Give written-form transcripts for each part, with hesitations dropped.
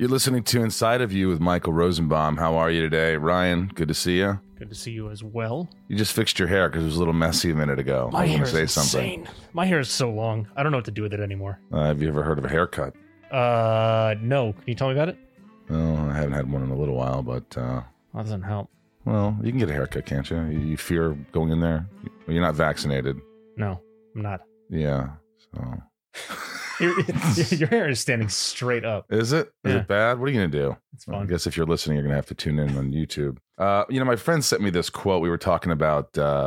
You're listening to Inside of You with Michael Rosenbaum. How are you today? Ryan, good to see you. Good to see you as well. You just fixed your hair because it was a little messy a minute ago. My hair is insane. My hair is so long. I don't know what to do with it anymore. Have you ever heard of a haircut? No. Can you tell me about it? Well, I haven't had one in a little while, but... That doesn't help. Well, you can get a haircut, can't you? You fear going in there? You're not vaccinated. No, I'm not. Yeah, so... Your hair is standing straight up. Is it? Is Yeah. it bad? What are you going to do? It's fun. I guess if you're listening, you're going to have to tune in on YouTube. My friend sent me this quote. We were talking about,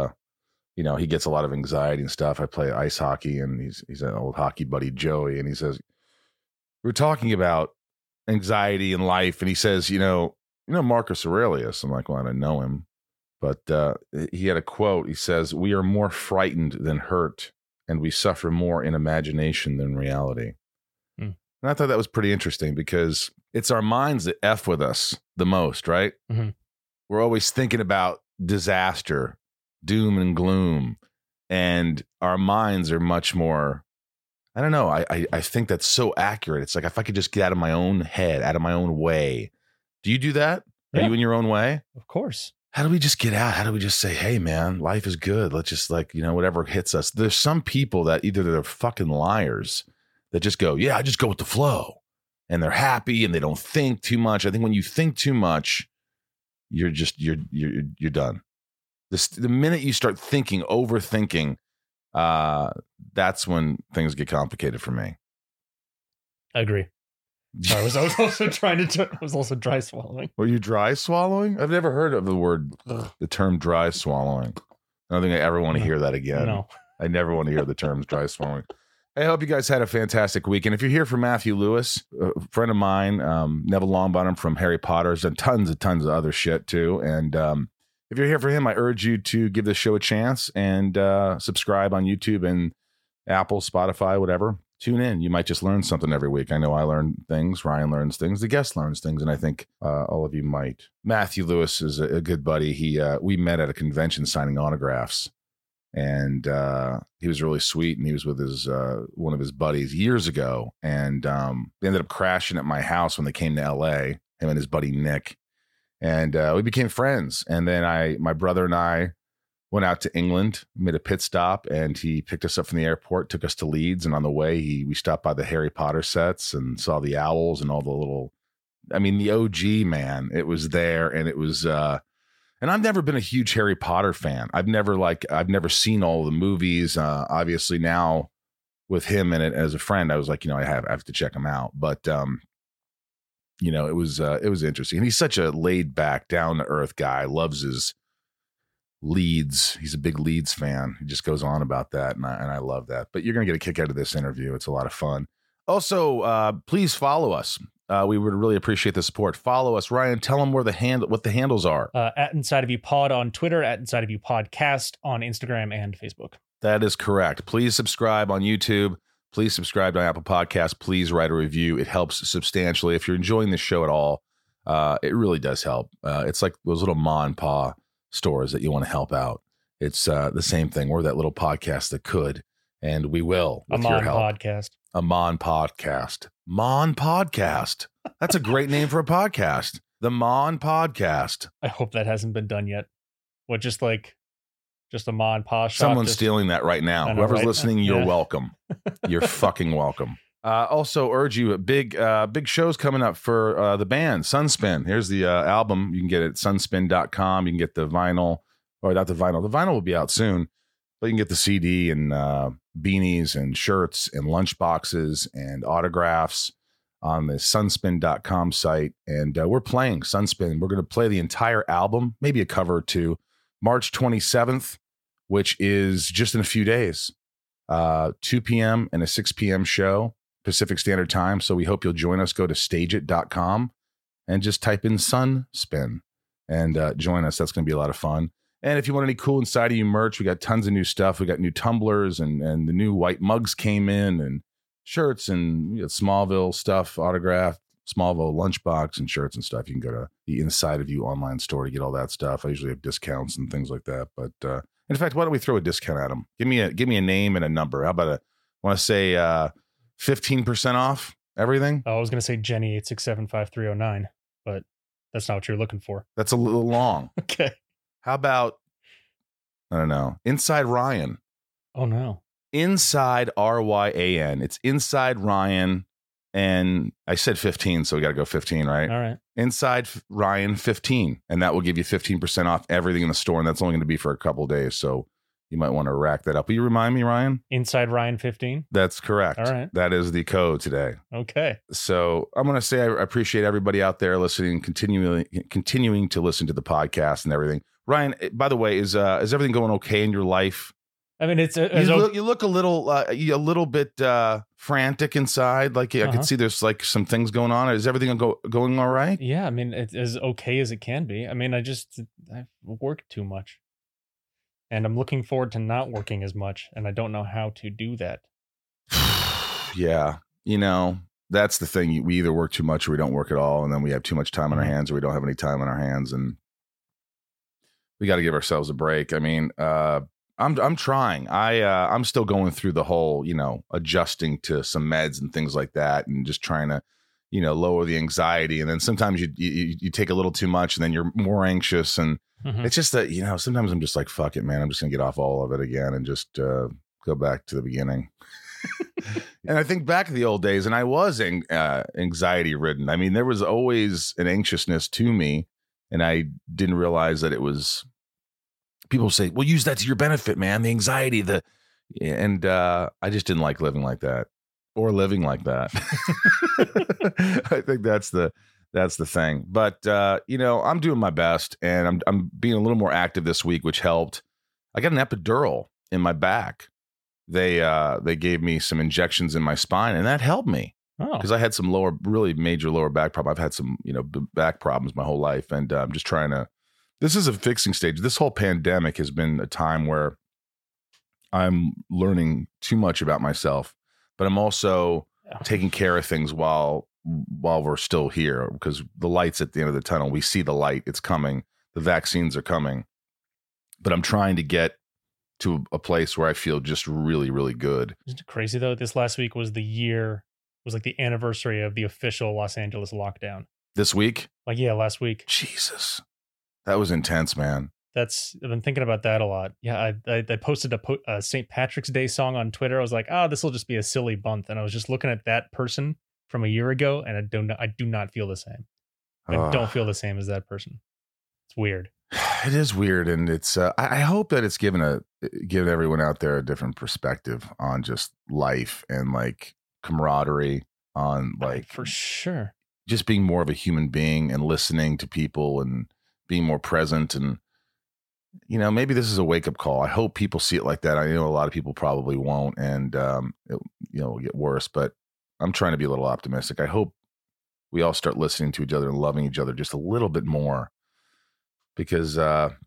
he gets a lot of anxiety and stuff. I play ice hockey, and he's an old hockey buddy, Joey, and he says, we're talking about anxiety in life, and he says, you know Marcus Aurelius. I'm like, well, I don't know him. But he had a quote. He says, we are more frightened than hurt, and we suffer more in imagination than reality. And I thought that was pretty interesting because it's our minds that F with us the most, right? Mm-hmm. We're always thinking about disaster, doom and gloom, and our minds are much more, I don't know, I think that's so accurate. It's like if I could just get out of my own head, out of my own way. Do you do that? Are you in your own way? Of course. How do we just get out? How do we just say, hey, man, life is good. Let's just whatever hits us. There's some people that either they're fucking liars that just go, yeah, I just go with the flow. And they're happy and they don't think too much. I think when you think too much, you're done. The minute you start overthinking, that's when things get complicated for me. I agree. Sorry, I was also dry swallowing. Were you dry swallowing? I've never heard of the term dry swallowing. I don't think I ever want to hear that again. No. I never want to hear the terms dry swallowing. I hope you guys had a fantastic week. And if you're here for Matthew Lewis, a friend of mine, Neville Longbottom from Harry Potter, has done tons of other shit too. And if you're here for him, I urge you to give this show a chance and subscribe on YouTube and Apple, Spotify, whatever. Tune in. You might just learn something every week. I know I learn things. Ryan learns things. The guest learns things. And I think all of you might. Matthew Lewis is a good buddy. We met at a convention signing autographs. And he was really sweet. And he was with his one of his buddies years ago. And they ended up crashing at my house when they came to L.A., him and his buddy Nick. And we became friends. And then my brother and I went out to England, made a pit stop, and he picked us up from the airport, took us to Leeds. And on the way, we stopped by the Harry Potter sets and saw the owls and all the little, the OG, man, it was there. And it was, and I've never been a huge Harry Potter fan. I've never seen all the movies. Obviously now with him in it as a friend, I was like, I have to check him out. But, it was interesting. And he's such a laid back, down to earth guy, loves his Leeds. He's a big Leeds fan. He just goes on about that, and I love that. But you're going to get a kick out of this interview. It's a lot of fun. Also, please follow us. We would really appreciate the support. Follow us. Ryan, tell them what the handles are. At Inside of You Pod on Twitter, at Inside of You Podcast on Instagram and Facebook. That is correct. Please subscribe on YouTube. Please subscribe to Apple Podcasts. Please write a review. It helps substantially. If you're enjoying this show at all, it really does help. It's like those little ma and pa stores that you want to help out. It's the same thing. We're that little podcast that could, and we will with your help. Podcast. A Mon Podcast. Mon Podcast. That's a great name for a podcast. The Mon Podcast. I hope that hasn't been done yet. What, just a Ma and Pa shop? Someone's stealing that right now. Whoever's listening, you're welcome. You're fucking welcome. Also urge you, big shows coming up for the band Sunspin. Here's the album. You can get it at sunspin.com. You can get the vinyl, or not the vinyl. The vinyl will be out soon, but you can get the CD and beanies and shirts and lunch boxes and autographs on the sunspin.com site. And we're playing Sunspin. We're going to play the entire album, maybe a cover or two, March 27th, which is just in a few days. 2 p.m. and a 6 p.m. show. Pacific Standard Time. So we hope you'll join us. Go to stageit.com and just type in Sunspin and join us. That's going to be a lot of fun. And if you want any cool Inside of You merch, we got tons of new stuff. We got new tumblers and the new white mugs came in, and shirts, and we got Smallville stuff, autographed, Smallville lunchbox and shirts and stuff. You can go to the Inside of You online store to get all that stuff. I usually have discounts and things like that. But in fact, why don't we throw a discount at them? Give me a name and a number. How about want to say 15% off? Everything? I was going to say Jenny 8675309, but that's not what you're looking for. That's a little long. Okay. How about, I don't know, Inside Ryan? Oh, no. Inside Ryan. It's Inside Ryan. And I said 15, so we got to go 15, right? All right. Inside Ryan 15. And that will give you 15% off everything in the store. And that's only going to be for a couple of days. So you might want to rack that up. Will you remind me, Ryan? Inside Ryan 15? That's correct. All right. That is the code today. Okay. So I'm going to say I appreciate everybody out there listening, continuing to listen to the podcast and everything. Ryan, by the way, is everything going okay in your life? I mean, you look a little bit frantic inside. Like I could see there's like some things going on. Is everything going all right? Yeah, I mean, it's as okay as it can be. I mean, I've worked too much, and I'm looking forward to not working as much, and I don't know how to do that. Yeah, that's the thing. We either work too much or we don't work at all, and then we have too much time on our hands, or we don't have any time on our hands, and we got to give ourselves a break. I mean, I'm trying. I'm still going through the whole, adjusting to some meds and things like that, and just trying to, lower the anxiety. And then sometimes you take a little too much, and then you're more anxious. And it's just that, sometimes I'm just like, fuck it, man. I'm just gonna get off all of it again and just go back to the beginning. And I think back to the old days, and I was anxiety ridden. I mean, there was always an anxiousness to me, and I didn't realize that it was. People say, well, use that to your benefit, man. The anxiety, and I just didn't like living like that or living like that. I think that's the thing. But, I'm doing my best, and I'm being a little more active this week, which helped. I got an epidural in my back. They gave me some injections in my spine, and that helped me because I had some really major lower back problem. I've had some, back problems my whole life, and I'm just trying to. This is a fixing stage. This whole pandemic has been a time where I'm learning too much about myself, but I'm also taking care of things while we're still here, because the light's at the end of the tunnel. We see the light. It's coming. The vaccines are coming. But I'm trying to get to a place where I feel just really, really good. Isn't it crazy, though? This last week was the anniversary of the official Los Angeles lockdown. This week? Last week. Jesus. That was intense, man. I've been thinking about that a lot. Yeah, I posted a St. Patrick's Day song on Twitter. I was like, this will just be a silly month. And I was just looking at that person from a year ago, and I do not feel the same. I don't feel the same as that person. It's weird. It is weird, and it's. I hope that it's given everyone out there a different perspective on just life and like camaraderie, on like for sure, just being more of a human being and listening to people and being more present. And maybe this is a wake-up call. I hope people see it like that. I know a lot of people probably won't, and it'll get worse, but I'm trying to be a little optimistic. I hope we all start listening to each other and loving each other just a little bit more, because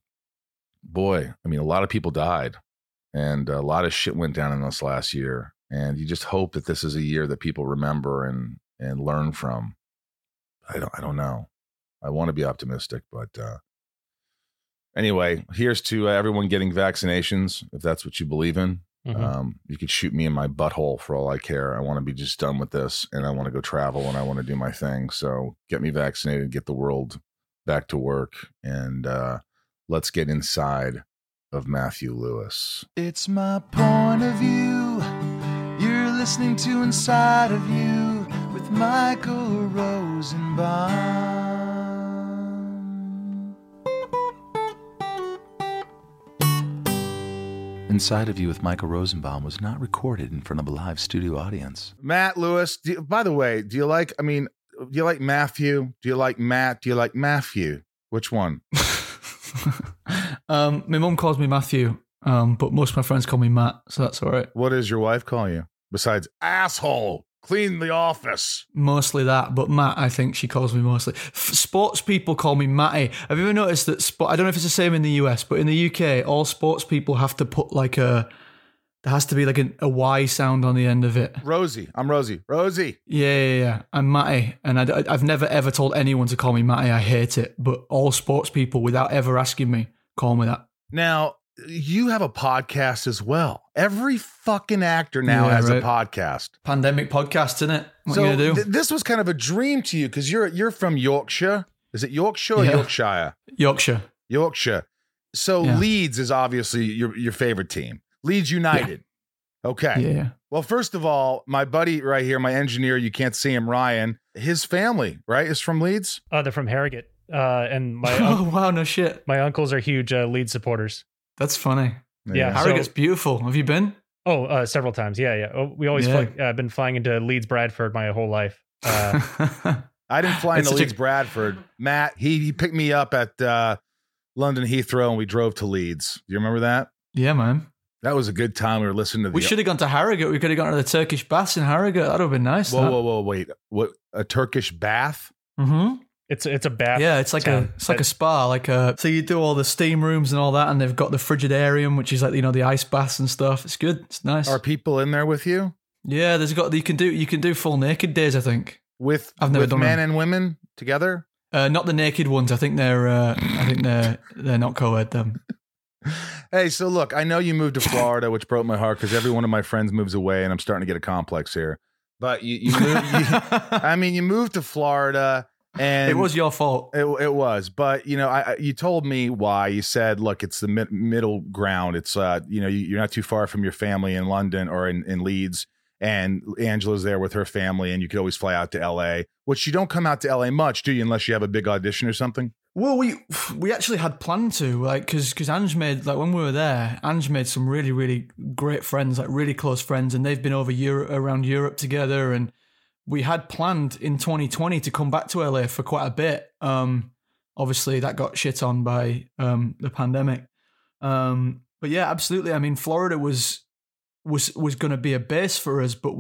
boy, I mean, a lot of people died, and a lot of shit went down in this last year, and you just hope that this is a year that people remember and learn from. I don't know. I want to be optimistic, but anyway, here's to everyone getting vaccinations, if that's what you believe in. You could shoot me in my butthole for all I care. I want to be just done with this, and I want to go travel, and I want to do my thing. So get me vaccinated, get the world back to work, and let's get inside of Matthew Lewis. It's my point of view. You're listening to Inside of You with Michael Rosenbaum. Inside of You with Michael Rosenbaum was not recorded in front of a live studio audience. Matt Lewis, by the way, do you like Matthew? Do you like Matt? Do you like Matthew? Which one? My mum calls me Matthew, but most of my friends call me Matt, so that's all right. What does your wife call you? Besides asshole, clean the office. Mostly that, but Matt, I think she calls me mostly. Sports people call me Matty. Have you ever noticed that? I don't know if it's the same in the US, but in the UK, all sports people have to put there has to be like a Y sound on the end of it. Rosie. I'm Rosie. Rosie. Yeah. I'm Matty. And I've never ever told anyone to call me Matty. I hate it. But all sports people, without ever asking me, call me that. Now, you have a podcast as well. Every fucking actor now has a podcast. Pandemic podcast, isn't it? What so are you gonna do? This was kind of a dream to you because you're from Yorkshire. Is it Yorkshire or Yorkshire? Yorkshire. So Leeds is obviously your favorite team. Leeds United. Yeah. Okay. Yeah. Well, first of all, my buddy right here, my engineer, you can't see him, Ryan, his family, right, is from Leeds? They're from Harrogate. And my wow, no shit. My uncles are huge Leeds supporters. That's funny. Yeah. Harrogate's beautiful. Have you been? Oh, several times. Yeah. Oh, we always been flying into Leeds Bradford my whole life. I didn't fly into Leeds Bradford. Matt, he picked me up at London Heathrow and we drove to Leeds. Do you remember that? Yeah, man. That was a good time. We were listening to We should have gone to Harrogate. We could have gone to the Turkish baths in Harrogate. That would have been nice. Whoa, wait. What, a Turkish bath? Mm-hmm. It's a bath. Yeah, it's like a spa. So you do all the steam rooms and all that, and they've got the Frigidarium, which is like, the ice baths and stuff. It's good. It's nice. Are people in there with you? Yeah, you can do full naked days, I think. I've never done men and women together? Not the naked ones. I think they're not co-ed them. Hey, so look, I know you moved to Florida, which broke my heart because every one of my friends moves away, and I'm starting to get a complex here. But you moved to Florida, and it was your fault. It was, but you told me why. You said, look, it's the middle ground. It's you're not too far from your family in London or in Leeds, and Angela's there with her family, and you could always fly out to LA. Which you don't come out to LA much, do you? Unless you have a big audition or something. Well, we actually had planned to, because Ange made, when we were there, Ange made some really, really great friends, really close friends, and they've been around Europe together, and we had planned in 2020 to come back to LA for quite a bit. Obviously, that got shit on by the pandemic. But yeah, absolutely. I mean, Florida was going to be a base for us, but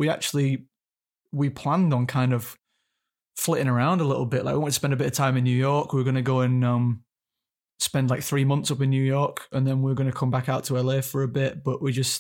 we planned on kind of flitting around a little bit. We wanted to spend a bit of time in New York. We were going to go and spend 3 months up in New York, and then we were going to come back out to LA for a bit. But we just,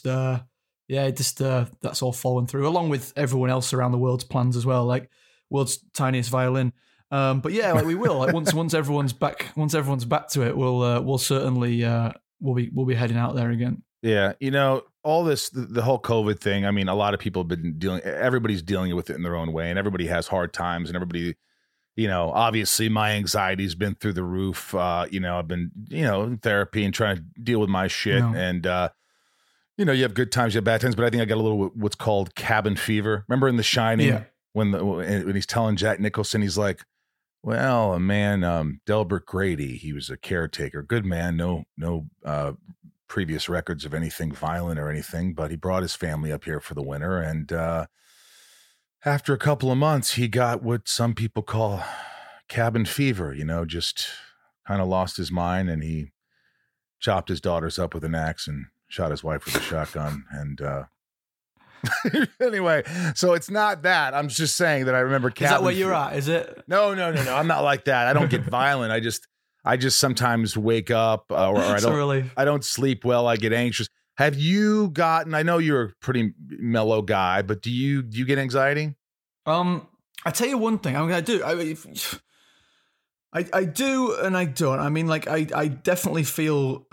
that's all fallen through, along with everyone else around the world's plans as well, like world's tiniest violin. But yeah, we will. Once everyone's back to it, we'll certainly we'll be heading out there again. Yeah, all this, the whole COVID thing, I mean, a lot of people have been everybody's dealing with it in their own way, and everybody has hard times, and everybody, obviously my anxiety's been through the roof. I've been, in therapy and trying to deal with my shit. No. And, you have good times, you have bad times, but I think I got a little, what's called cabin fever. Remember in The Shining, when he's telling Jack Nicholson, he's like, well, a man, Delbert Grady, he was a caretaker, good man, no, previous records of anything violent or anything, but he brought his family up here for the winter, and after a couple of months he got what some people call cabin fever, just kind of lost his mind, and he chopped his daughters up with an axe and shot his wife with a shotgun. And anyway, so it's not that. I'm just saying that I remember cabin. Is that where you're at? Is it? No, I'm not like that. I don't get violent. I just sometimes wake up or I don't sleep well. I get anxious. Have you gotten, I know you're a pretty mellow guy, but do you get anxiety? I tell you one thing, I do. I do and I don't. I mean, I definitely feel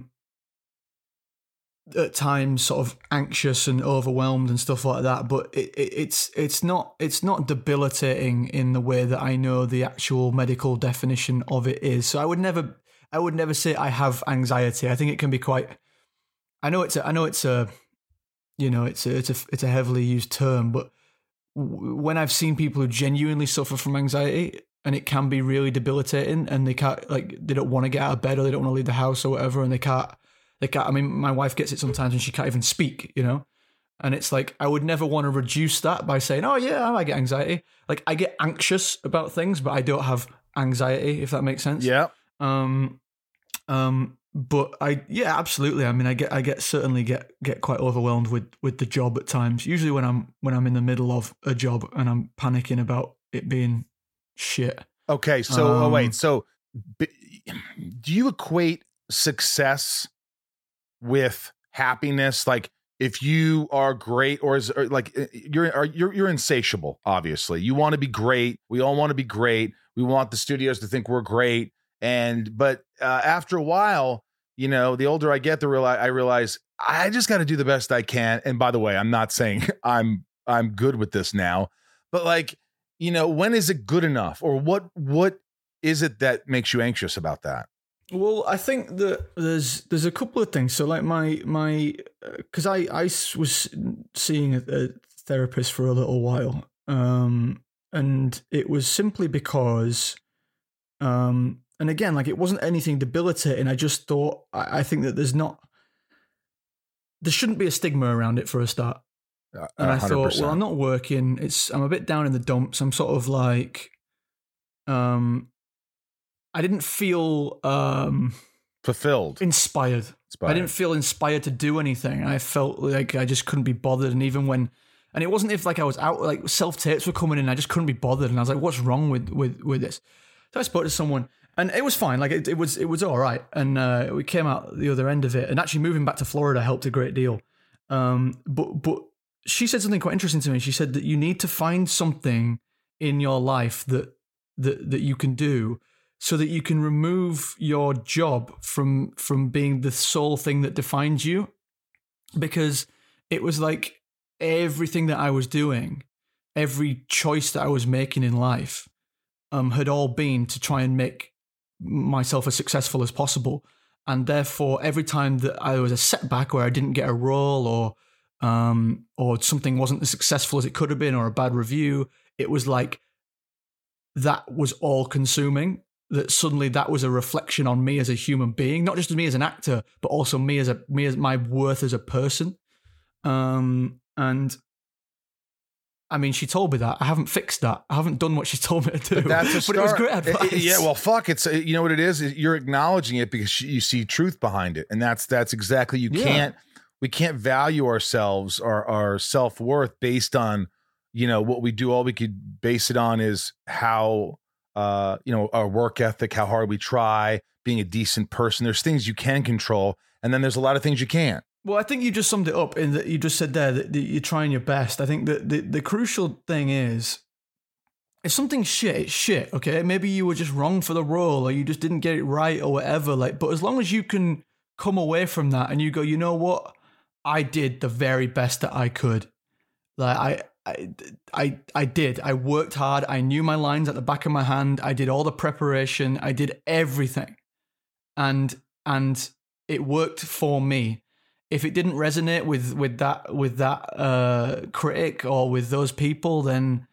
at times sort of anxious and overwhelmed and stuff like that, but it's not debilitating in the way that I know the actual medical definition of it is. So I would never say I have anxiety. I think it can be quite. I know it's a heavily used term, but when I've seen people who genuinely suffer from anxiety, and it can be really debilitating, and they can't, they don't want to get out of bed, or they don't want to leave the house or whatever, and they can't. I mean, my wife gets it sometimes and she can't even speak, and it's I would never want to reduce that by saying, oh yeah, I get anxiety. I get anxious about things, but I don't have anxiety, if that makes sense. Yeah. But absolutely. I mean, I certainly get quite overwhelmed with the job at times, usually when I'm in the middle of a job and I'm panicking about it being shit. Okay. So, wait, so do you equate success with happiness? If you are great, or you're insatiable, obviously you want to be great. We all want to be great. We want the studios to think we're great. But after a while, you know, the older I get, I realize I just got to do the best I can. And by the way, I'm not saying I'm good with this now, but like, you know, when is it good enough, or what is it that makes you anxious about that? Well, I think that there's a couple of things. So like my because I was seeing a therapist for a little while, and it was simply because, and again, like it wasn't anything debilitating. I just thought I think that there shouldn't be a stigma around it for a start. And I 100%. Thought, well, I'm not working. I'm a bit down in the dumps. I'm sort of like, I didn't feel fulfilled, inspired. I didn't feel inspired to do anything. I felt like I just couldn't be bothered. And even when, and it wasn't if like I was out, like self-tapes were coming in, I just couldn't be bothered. And I was like, what's wrong with this? So I spoke to someone, and it was fine. Like it was all right. And we came out the other end of it. And actually moving back to Florida helped a great deal. But she said something quite interesting to me. She said that you need to find something in your life that you can do, so that you can remove your job from being the sole thing that defines you. Because it was like everything that I was doing, every choice that I was making in life, had all been to try and make myself as successful as possible. And therefore, every time that I was a setback, or I didn't get a role, or something wasn't as successful as it could have been, or a bad review, it was like that was all consuming. That suddenly that was a reflection on me as a human being, not just me as an actor, but also me as my worth as a person. And I mean, she told me that. I haven't fixed that. I haven't done what she told me to do. But that's a start. But it was great advice. Yeah, well, fuck. It's, you know what it is? You're acknowledging it because you see truth behind it, and that's exactly. We can't value ourselves or our self-worth based on, you know, what we do. All we could base it on is how, you know, our work ethic, how hard we try, being a decent person. There's things you can control, and then there's a lot of things you can't. Well, I think you just summed it up in that you just said there that you're trying your best. I think that the crucial thing is, if something's shit, it's shit, okay? Maybe you were just wrong for the role, or you just didn't get it right, or whatever. Like, but as long as you can come away from that and you go, you know what? I did the very best that I could. Like I did. I worked hard. I knew my lines at the back of my hand. I did all the preparation. I did everything, and it worked for me. If it didn't resonate with that critic or with those people, then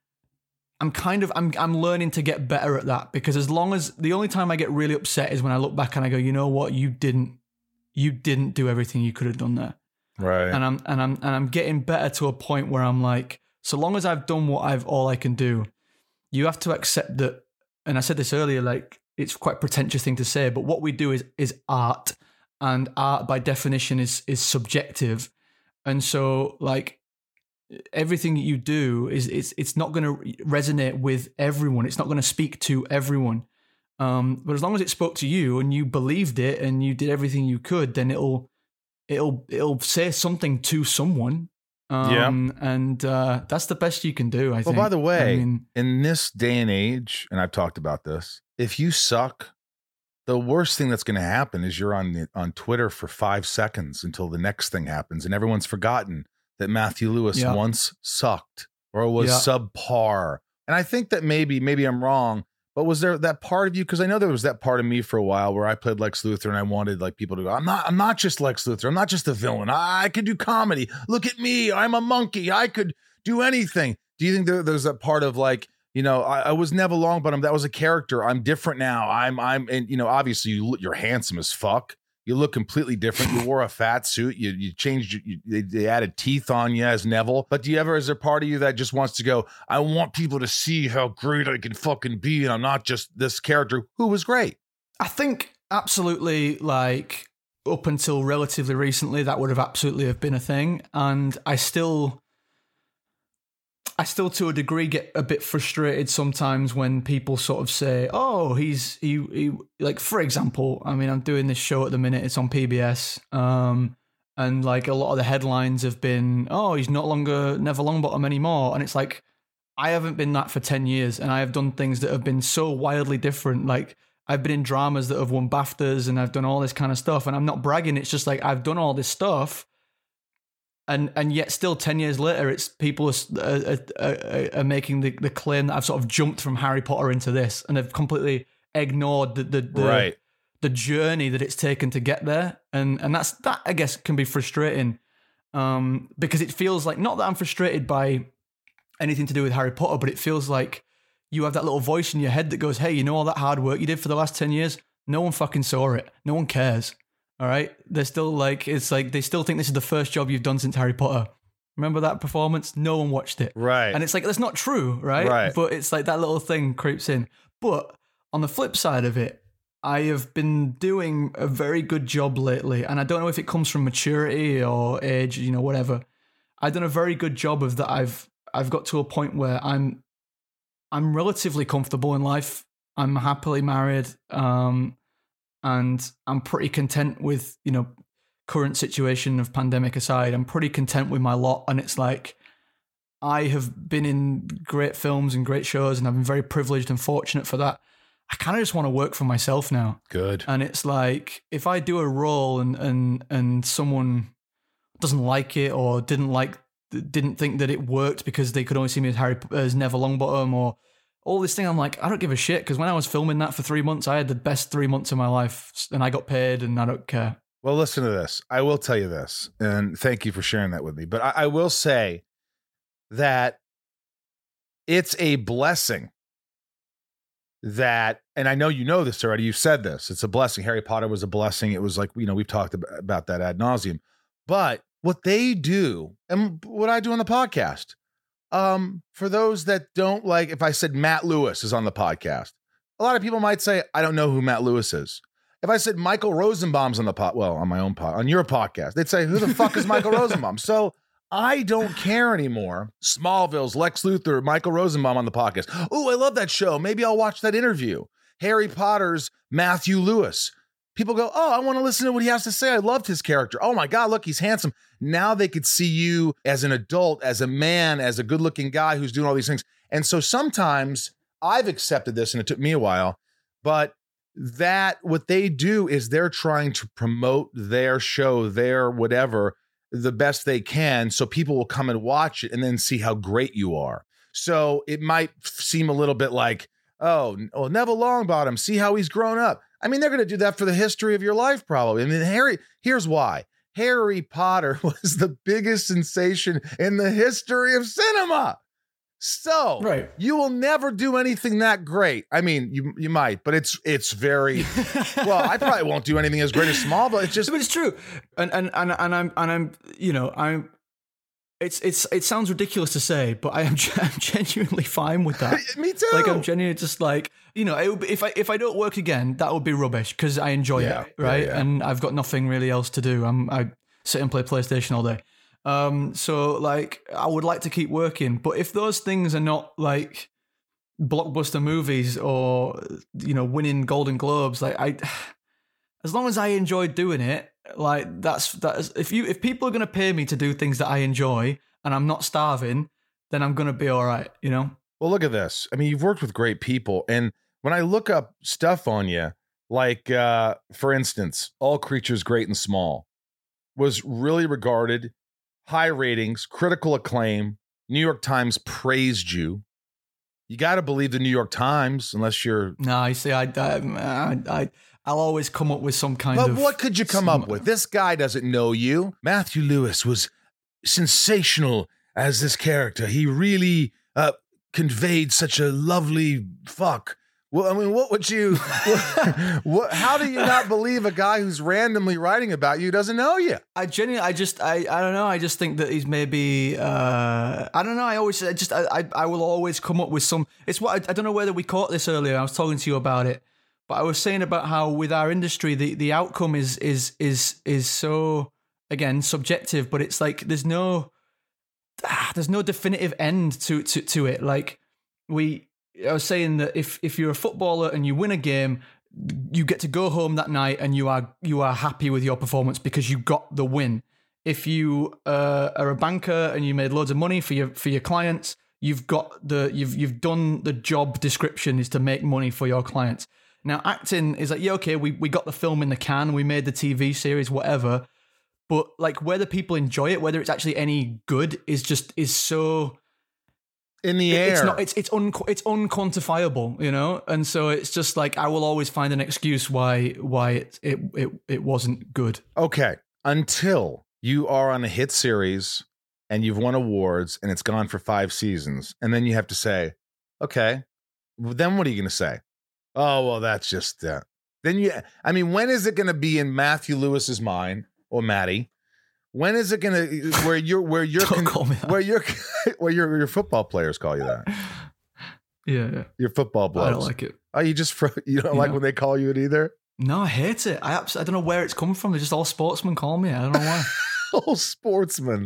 I'm learning to get better at that. Because as long as the only time I get really upset is when I look back and I go, you know what, you didn't do everything you could have done there. Right. And I'm getting better to a point where I'm like, so long as I've done all I can do, you have to accept that. And I said this earlier, like it's quite a pretentious thing to say, but what we do is art, and art by definition is subjective. And so like everything that you do it's not going to resonate with everyone. It's not going to speak to everyone. But as long as it spoke to you and you believed it and you did everything you could, then it'll say something to someone. And that's the best you can do, I think. Well, by the way, in this day and age, and I've talked about this, if you suck, the worst thing that's going to happen is you're on Twitter for 5 seconds until the next thing happens, and everyone's forgotten that Matthew Lewis once sucked or was subpar. And I think that maybe I'm wrong, but was there that part of you? Because I know there was that part of me for a while where I played Lex Luthor and I wanted like people to go, I'm not just Lex Luthor. I'm not just a villain. I could do comedy. Look at me. I'm a monkey. I could do anything. Do you think there's that part of like, you know, I was Neville Longbottom. That was a character. I'm different now. And you know, obviously you're handsome as fuck. You look completely different. You wore a fat suit. You changed. They added teeth on you as Neville. But is there part of you that just wants to go, I want people to see how great I can fucking be, and I'm not just this character who was great? I think absolutely, like up until relatively recently, that would have absolutely have been a thing. And I still to a degree get a bit frustrated sometimes when people sort of say, oh, he like, for example, I mean, I'm doing this show at the minute, it's on PBS, and like a lot of the headlines have been, oh, he's no longer Neville Longbottom anymore. And it's like, I haven't been that for 10 years and I have done things that have been so wildly different. Like I've been in dramas that have won BAFTAs and I've done all this kind of stuff. And I'm not bragging. It's just like I've done all this stuff. And yet still 10 years later, it's people are making the claim that I've sort of jumped from Harry Potter into this, and they've completely ignored the journey that it's taken to get there. And that I guess can be frustrating, because it feels like, not that I'm frustrated by anything to do with Harry Potter, but it feels like you have that little voice in your head that goes, hey, you know all that hard work you did for the last 10 years? No one fucking saw it. No one cares. All right. They're still like, it's like they still think this is the first job you've done since Harry Potter. Remember that performance? No one watched it. Right. And it's like, that's not true, right? Right. But it's like that little thing creeps in. But on the flip side of it, I have been doing a very good job lately. And I don't know if it comes from maturity or age, whatever. I've done a very good job of that. I've got to a point where I'm relatively comfortable in life. I'm happily married. And I'm pretty content with, current situation of pandemic aside. I'm pretty content with my lot. And it's like, I have been in great films and great shows, and I've been very privileged and fortunate for that. I kind of just want to work for myself now. Good. And it's like, if I do a role and someone doesn't like it or didn't think that it worked because they could only see me as Neville Longbottom or all this thing, I'm like, I don't give a shit, because when I was filming that for 3 months, I had the best 3 months of my life, and I got paid, and I don't care. Well, listen to this. I will tell you this, and thank you for sharing that with me. But I will say that it's a blessing that, and I know you know this already, you've said this, it's a blessing. Harry Potter was a blessing. It was like, we've talked about that ad nauseum. But what they do, and what I do on the podcast, for those that don't like, if I said Matt Lewis is on the podcast, a lot of people might say, I don't know who Matt Lewis is. If I said Michael Rosenbaum's on the on my own on your podcast, they'd say, who the fuck is Michael Rosenbaum? So I don't care anymore. Smallville's Lex Luthor, Michael Rosenbaum on the podcast. Oh, I love that show. Maybe I'll watch that interview. Harry Potter's Matthew Lewis. People go, oh, I want to listen to what he has to say. I loved his character. Oh my God, look, he's handsome. Now they could see you as an adult, as a man, as a good-looking guy who's doing all these things. And so sometimes I've accepted this, and it took me a while, but that what they do is they're trying to promote their show, their whatever, the best they can, so people will come and watch it and then see how great you are. So it might seem a little bit like, oh, Neville Longbottom, see how he's grown up. I mean, they're going to do that for the history of your life, probably. I mean, here's why. Harry Potter was the biggest sensation in the history of cinema. So right. You will never do anything that great. I mean, you might, but it's very, well, I probably won't do anything as great as Smallville. It's just, but it's true. And I'm, it sounds ridiculous to say, but I'm genuinely fine with that. Me too. Like, I'm genuinely just like, it would be, if I don't work again, that would be rubbish, because I enjoy it, right? Yeah. And I've got nothing really else to do. I sit and play PlayStation all day. So like, I would like to keep working, but if those things are not like blockbuster movies or, winning Golden Globes, like as long as I enjoy doing it, like that's if people are going to pay me to do things that I enjoy and I'm not starving, then I'm going to be all right, Well, look at this. I mean, you've worked with great people, and when I look up stuff on you, like, for instance, All Creatures Great and Small was really regarded, high ratings, critical acclaim. New York Times praised you. You got to believe the New York Times, unless you're... No, you see, I'll always come up with some kind of... But what could you come up with? This guy doesn't know you. Matthew Lewis was sensational as this character. He really conveyed such a lovely fuck. Well, I mean, what would you... how do you not believe a guy who's randomly writing about you doesn't know you? I don't know. I just think that he's maybe... I don't know. I will always come up with some... It's what I don't know whether we caught this earlier. I was talking to you about it. But I was saying about how with our industry, the outcome is so, again, subjective, but it's like there's no definitive end to it. Like I was saying that if you're a footballer and you win a game, you get to go home that night and you are happy with your performance because you got the win. If you are a banker and you made loads of money for your clients, you've done the job description is to make money for your clients. Now, acting is like, yeah, okay, we got the film in the can, we made the TV series, whatever. But like whether people enjoy it, whether it's actually any good, is so in the air. It's unquantifiable, you know. And so it's just like I will always find an excuse why it wasn't good. Okay, until you are on a hit series and you've won awards and it's gone for 5 seasons, and then you have to say, okay, then what are you going to say? Oh, well, that's just that. Then when is it going to be in Matthew Lewis's mind, or Maddie? When is it going to where your football players call you that? Yeah. Your football blows. I don't like it. Oh, you don't like when they call you it either? No, I hate it. I don't know where it's come from. They're just all sportsmen call me. I don't know why. All sportsmen.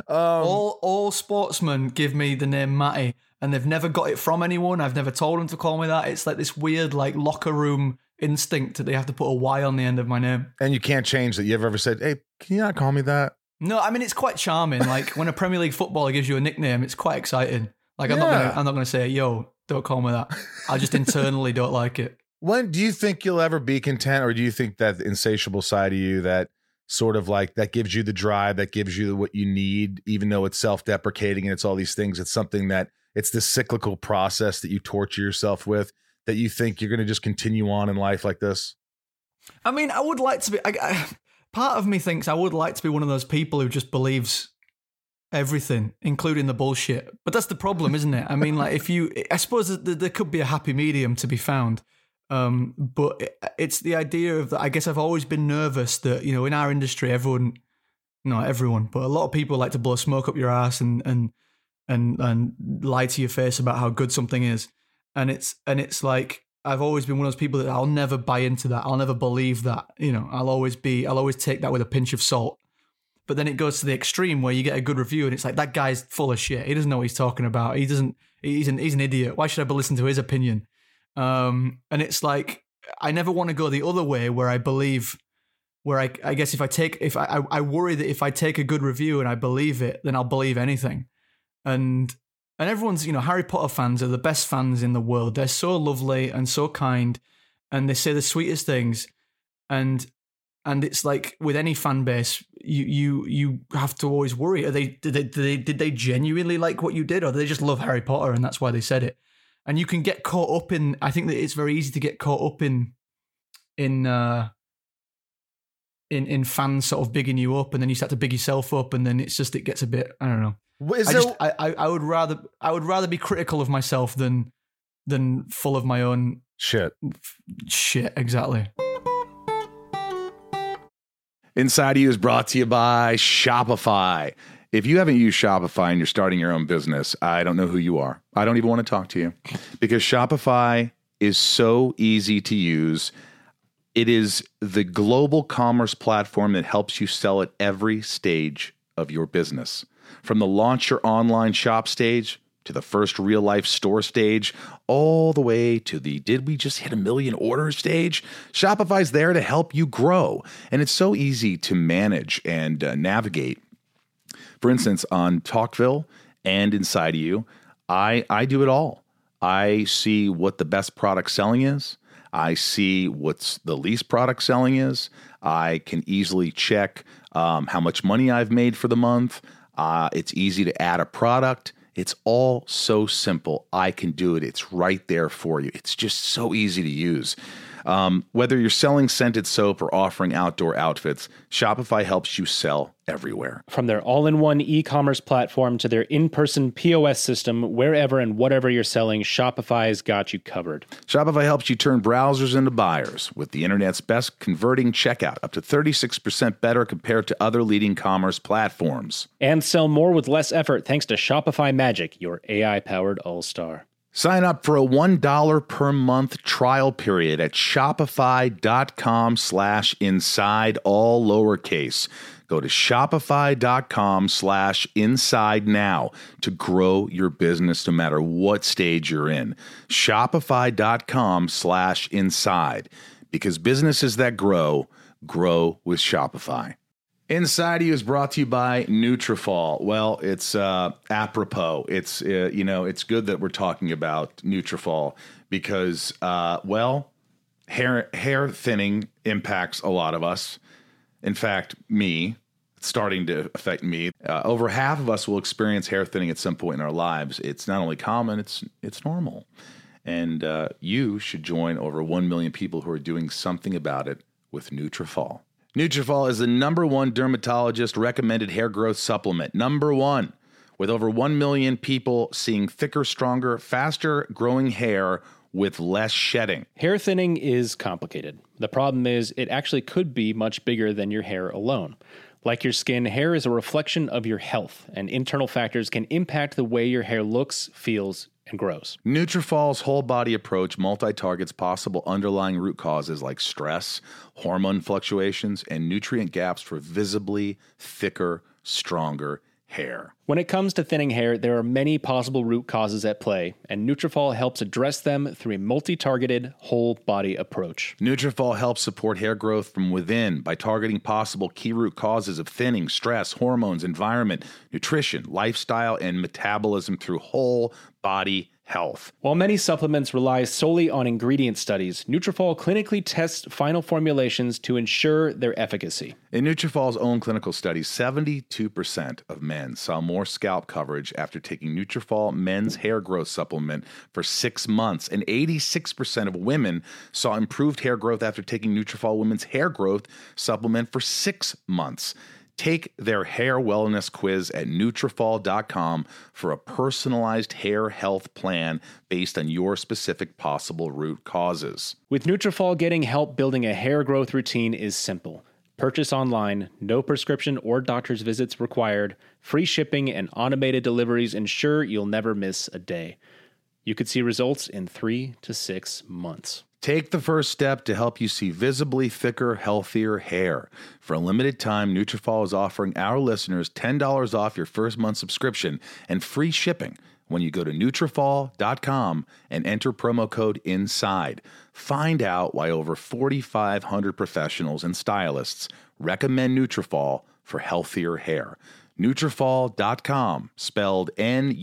All sportsmen give me the name Matty, and they've never got it from anyone. I've never told them to call me that. It's like this weird like locker room instinct that they have to put a Y on the end of my name. And you can't change that. You ever said, hey, can you not call me that? No, I mean, it's quite charming. Like when a Premier League footballer gives you a nickname, it's quite exciting. Like I'm not gonna say, yo, don't call me that. I just internally don't like it. When do you think you'll ever be content, or do you think that insatiable side of you that sort of like that gives you the drive, that gives you what you need, even though it's self-deprecating and it's all these things, it's something that it's this cyclical process that you torture yourself with, that you think you're going to just continue on in life like this? I mean, I would like to be, part of me thinks I would like to be one of those people who just believes everything, including the bullshit. But that's the problem, isn't it? I mean, like I suppose there could be a happy medium to be found. But it's the idea of that. I guess I've always been nervous that, you know, in our industry, not everyone, but a lot of people like to blow smoke up your ass and lie to your face about how good something is. And it's like, I've always been one of those people that I'll never buy into that. I'll never believe that, you know, I'll always take that with a pinch of salt. But then it goes to the extreme where you get a good review and it's like, that guy's full of shit. He doesn't know what he's talking about. He's an idiot. Why should I listen to his opinion? And it's like, I never want to go the other way where I believe, where I guess I worry that if I take a good review and I believe it, then I'll believe anything. And everyone's, you know, Harry Potter fans are the best fans in the world. They're so lovely and so kind, and they say the sweetest things. And it's like with any fan base, you have to always worry. Did they genuinely like what you did, or do they just love Harry Potter and that's why they said it? And you can get caught up in. I think that it's very easy to get caught up in fans sort of bigging you up, and then you start to big yourself up, and then it gets a bit. I don't know. I would rather be critical of myself than full of my own shit. Shit, exactly. Inside of You is brought to you by Shopify. If you haven't used Shopify and you're starting your own business, I don't know who you are. I don't even want to talk to you, because Shopify is so easy to use. It is the global commerce platform that helps you sell at every stage of your business. From the launch your online shop stage to the first real life store stage, all the way to the did we just hit 1 million orders stage, Shopify's there to help you grow. And it's so easy to manage and navigate. For instance, on Talkville and Inside of You, I do it all. I see what the best product selling is. I see what's the least product selling is. I can easily check how much money I've made for the month. It's easy to add a product. It's all so simple. I can do it. It's right there for you. It's just so easy to use. Whether you're selling scented soap or offering outdoor outfits, Shopify helps you sell everywhere. From their all-in-one e-commerce platform to their in-person POS system, wherever and whatever you're selling, Shopify's got you covered. Shopify helps you turn browsers into buyers with the internet's best converting checkout, up to 36% better compared to other leading commerce platforms. And sell more with less effort thanks to Shopify Magic, your AI-powered all-star. Sign up for a $1 per month trial period at shopify.com/inside, all lowercase. Go to shopify.com/inside now to grow your business no matter what stage you're in. Shopify.com/inside, because businesses that grow with Shopify. Inside of You is brought to you by Nutrafol. Well, it's apropos. It's it's good that we're talking about Nutrafol because Hair thinning impacts a lot of us. In fact, me, it's starting to affect me. Over half of us will experience hair thinning at some point in our lives. It's not only common, it's normal. And you should join over 1 million people who are doing something about it with Nutrafol. Nutrafol is the #1 dermatologist recommended hair growth supplement. #1, with over 1 million people seeing thicker, stronger, faster growing hair with less shedding. Hair thinning is complicated. The problem is it actually could be much bigger than your hair alone. Like your skin, hair is a reflection of your health, and internal factors can impact the way your hair looks, feels, and grows. Nutrafol's whole body approach multi-targets possible underlying root causes like stress, hormone fluctuations, and nutrient gaps for visibly thicker, stronger hair. When it comes to thinning hair, there are many possible root causes at play, and Nutrafol helps address them through a multi-targeted, whole-body approach. Nutrafol helps support hair growth from within by targeting possible key root causes of thinning, stress, hormones, environment, nutrition, lifestyle, and metabolism through whole body health. While many supplements rely solely on ingredient studies, Nutrafol clinically tests final formulations to ensure their efficacy. In Nutrafol's own clinical studies, 72% of men saw more scalp coverage after taking Nutrafol men's hair growth supplement for 6 months, and 86% of women saw improved hair growth after taking Nutrafol women's hair growth supplement for 6 months. Take their hair wellness quiz at Nutrafol.com for a personalized hair health plan based on your specific possible root causes. With Nutrafol, getting help building a hair growth routine is simple. Purchase online, no prescription or doctor's visits required, free shipping and automated deliveries ensure you'll never miss a day. You could see results in 3 to 6 months. Take the first step to help you see visibly thicker, healthier hair. For a limited time, Nutrafol is offering our listeners $10 off your first month subscription and free shipping when you go to Nutrafol.com and enter promo code INSIDE. Find out why over 4,500 professionals and stylists recommend Nutrafol for healthier hair. Nutrafol.com, spelled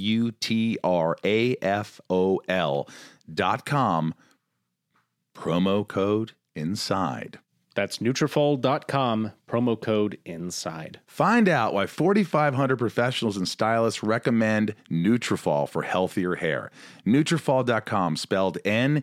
Nutrafol.com, promo code INSIDE. That's Nutrafol.com, promo code INSIDE. Find out why 4,500 professionals and stylists recommend Nutrafol for healthier hair. Nutrafol.com, spelled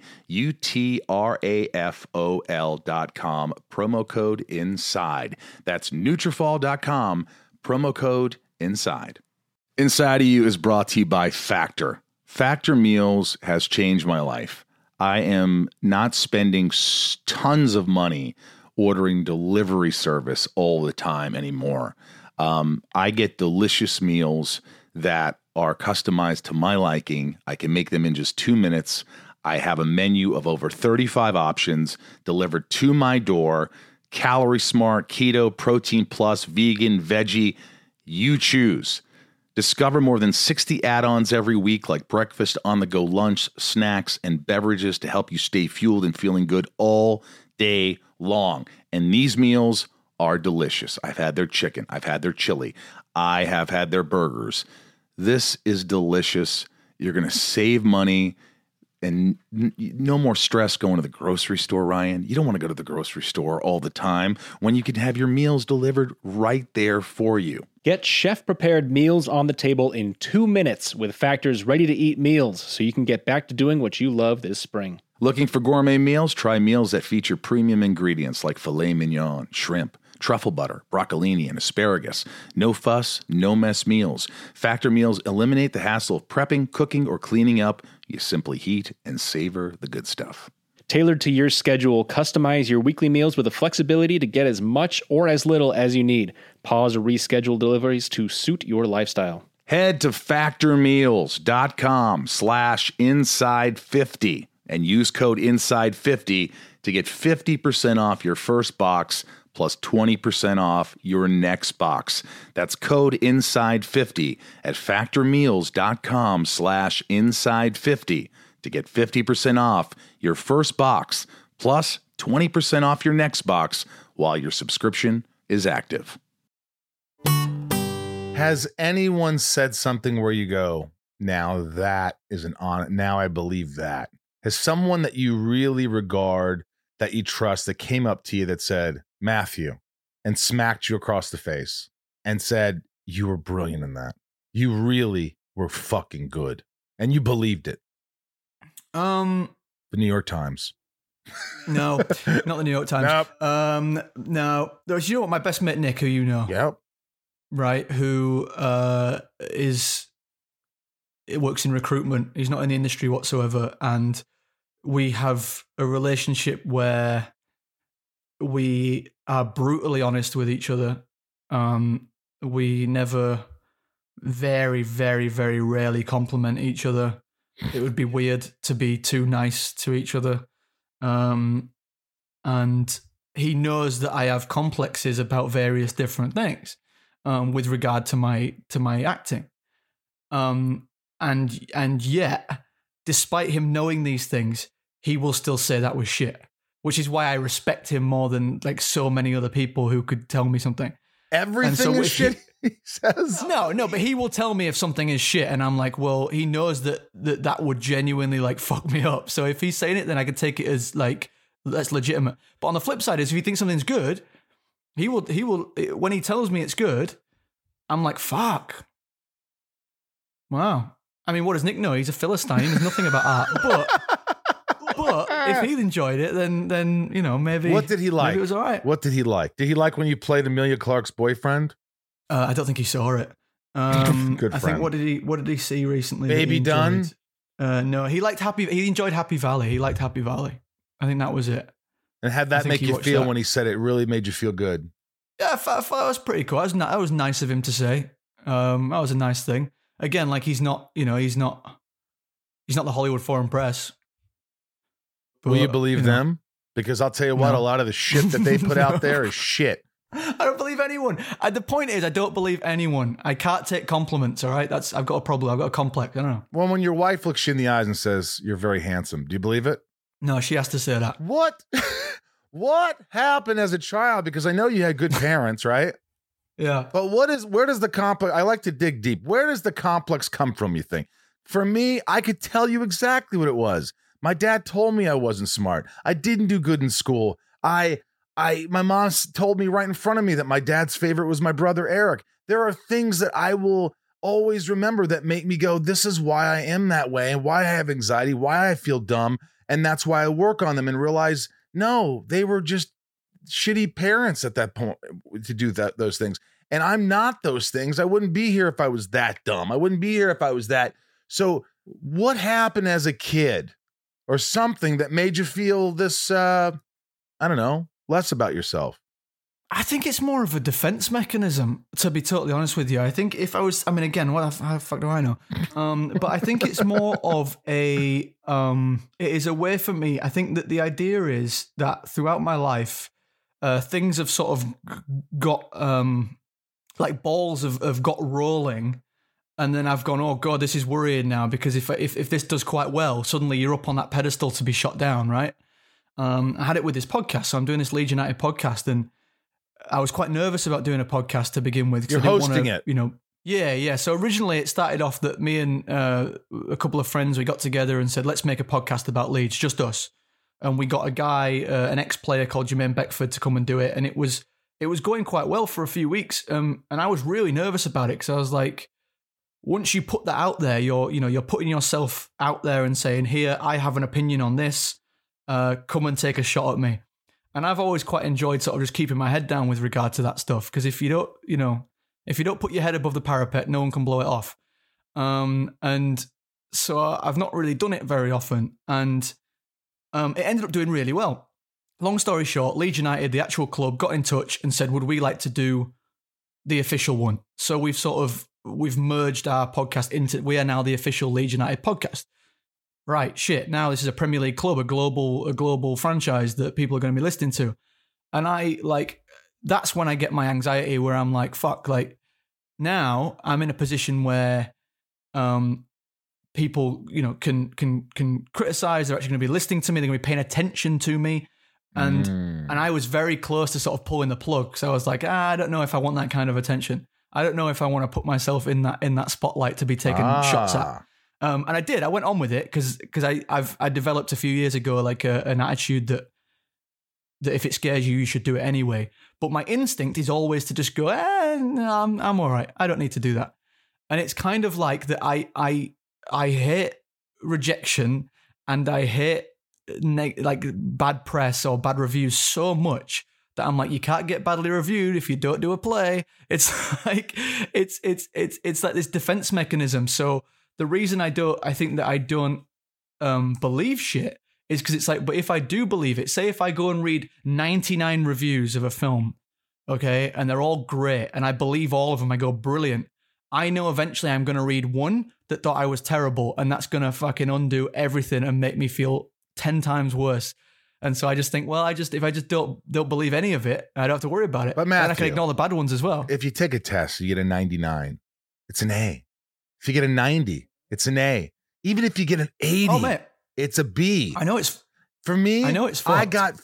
Nutrafol.com, promo code INSIDE. That's Nutrafol.com, promo code INSIDE. Inside of You is brought to you by Factor. Factor Meals has changed my life. I am not spending tons of money ordering delivery service all the time anymore. I get delicious meals that are customized to my liking. I can make them in just 2 minutes. I have a menu of over 35 options delivered to my door. Calorie smart, keto, protein plus, vegan, veggie, you choose. Discover more than 60 add-ons every week like breakfast, on-the-go lunch, snacks, and beverages to help you stay fueled and feeling good all day long. And these meals are delicious. I've had their chicken. I've had their chili. I have had their burgers. This is delicious. You're going to save money and no more stress going to the grocery store, Ryan. You don't want to go to the grocery store all the time when you can have your meals delivered right there for you. Get chef-prepared meals on the table in 2 minutes with Factor's ready-to-eat meals so you can get back to doing what you love this spring. Looking for gourmet meals? Try meals that feature premium ingredients like filet mignon, shrimp, truffle butter, broccolini, and asparagus. No fuss, no mess meals. Factor meals eliminate the hassle of prepping, cooking, or cleaning up. You simply heat and savor the good stuff. Tailored to your schedule, customize your weekly meals with the flexibility to get as much or as little as you need. Pause or reschedule deliveries to suit your lifestyle. Head to factormeals.com/inside50 and use code INSIDE50 to get 50% off your first box plus 20% off your next box. That's code INSIDE50 at factormeals.com/inside50 to get 50% off your first box plus 20% off your next box while your subscription is active. Has anyone said something where you go, now that is an honor, now I believe that? Has someone that you really regard that you trust that came up to you that said, Matthew, and smacked you across the face and said, you were brilliant in that. You really were fucking good. And you believed it. The New York Times. No, not the New York Times. Nope. No. You know what? My best mate, Nick, who you know. Yep. Right, who works in recruitment. He's not in the industry whatsoever. And we have a relationship where we are brutally honest with each other. We never, very, very, very rarely compliment each other. It would be weird to be too nice to each other. And he knows that I have complexes about various different things with regard to my acting. And yet, despite him knowing these things, he will still say that was shit, which is why I respect him more than like so many other people who could tell me something. Everything is shit, he says. No, but he will tell me if something is shit, and I'm like, well, he knows that would genuinely like fuck me up. So if he's saying it, then I could take it as like that's legitimate. But on the flip side is if he thinks something's good, he will when he tells me it's good, I'm like, fuck. Wow. I mean, what does Nick know? He's a Philistine. He knows nothing about art. But if he enjoyed it, then you know, maybe. What did he like? Maybe it was all right. What did he like? Did he like when you played Emilia Clarke's boyfriend? I don't think he saw it. Good I think what did he see recently? Baby Dunn? No, he enjoyed Happy Valley. He liked Happy Valley. I think that was it. And had that make you feel when he said it really made you feel good? Yeah, I thought that was pretty cool. That was nice of him to say. That was a nice thing. Again, like he's not the Hollywood Foreign Press. But, will you believe them? Because I'll tell you what, a lot of the shit that they put out there is shit. I don't believe anyone. The point is, I don't believe anyone. I can't take compliments, all right? I've got a problem. I've got a complex. I don't know. Well, when your wife looks you in the eyes and says, you're very handsome, do you believe it? No, she has to say that. What? What happened as a child? Because I know you had good parents, right? Yeah. But where does the complex, I like to dig deep. Where does the complex come from, you think? For me, I could tell you exactly what it was. My dad told me I wasn't smart. I didn't do good in school. My mom told me right in front of me that my dad's favorite was my brother Eric. There are things that I will always remember that make me go, this is why I am that way and why I have anxiety, why I feel dumb. And that's why I work on them and realize, no, they were just shitty parents at that point to do those things. And I'm not those things. I wouldn't be here if I was that dumb. I wouldn't be here if I was that. So what happened as a kid or something that made you feel this, I don't know, less about yourself? I think it's more of a defense mechanism, to be totally honest with you. I think if I was, I mean, again, how the fuck do I know? But I think it's more of it is a way for me. I think that the idea is that throughout my life, things have sort of got, like balls have got rolling. And then I've gone, oh God, this is worrying now, because if this does quite well, suddenly you're up on that pedestal to be shot down, right? I had it with this podcast. So I'm doing this Leeds United podcast, and I was quite nervous about doing a podcast to begin with. You're hosting it. You know, yeah. So originally it started off that me and a couple of friends, we got together and said, let's make a podcast about Leeds, just us. And we got a guy, an ex-player called Jermaine Beckford, to come and do it. And it was going quite well for a few weeks. And I was really nervous about it, because I was like, once you put that out there, you're putting yourself out there and saying, here, I have an opinion on this. Come and take a shot at me. And I've always quite enjoyed sort of just keeping my head down with regard to that stuff. Because if you don't put your head above the parapet, no one can blow it off. And so I've not really done it very often. And it ended up doing really well. Long story short, Leeds United, the actual club, got in touch and said, would we like to do the official one? So we've merged our podcast we are now the official Leeds United podcast. Right, shit. Now this is a Premier League club, a global franchise that people are going to be listening to. And that's when I get my anxiety, where I'm like, fuck, like now I'm in a position where people, can criticize. They're actually going to be listening to me. They're going to be paying attention to me. And I was very close to sort of pulling the plug. So I was like, I don't know if I want that kind of attention. I don't know if I want to put myself in that spotlight to be taken shots at. And I did. I went on with it because I developed a few years ago like an attitude that that if it scares you, you should do it anyway. But my instinct is always to just go, no, I'm all right. I don't need to do that. And it's kind of like that. I hate rejection and I hate like bad press or bad reviews so much that I'm like, you can't get badly reviewed if you don't do a play. It's like it's like this defense mechanism. So the reason I think that I don't believe shit is because it's like, but if I do believe it, say if I go and read 99 reviews of a film, okay, and they're all great, and I believe all of them, I go, brilliant. I know eventually I'm going to read one that thought I was terrible, and that's going to fucking undo everything and make me feel 10 times worse. And so I just think, well, if I just don't believe any of it, I don't have to worry about it. But Matthew, and I can ignore the bad ones as well. If you take a test, you get a 99, it's an A. If you get a 90, it's an A. Even if you get an 80, oh, mate, it's a B. I know it's For me, I know it's fucked. I got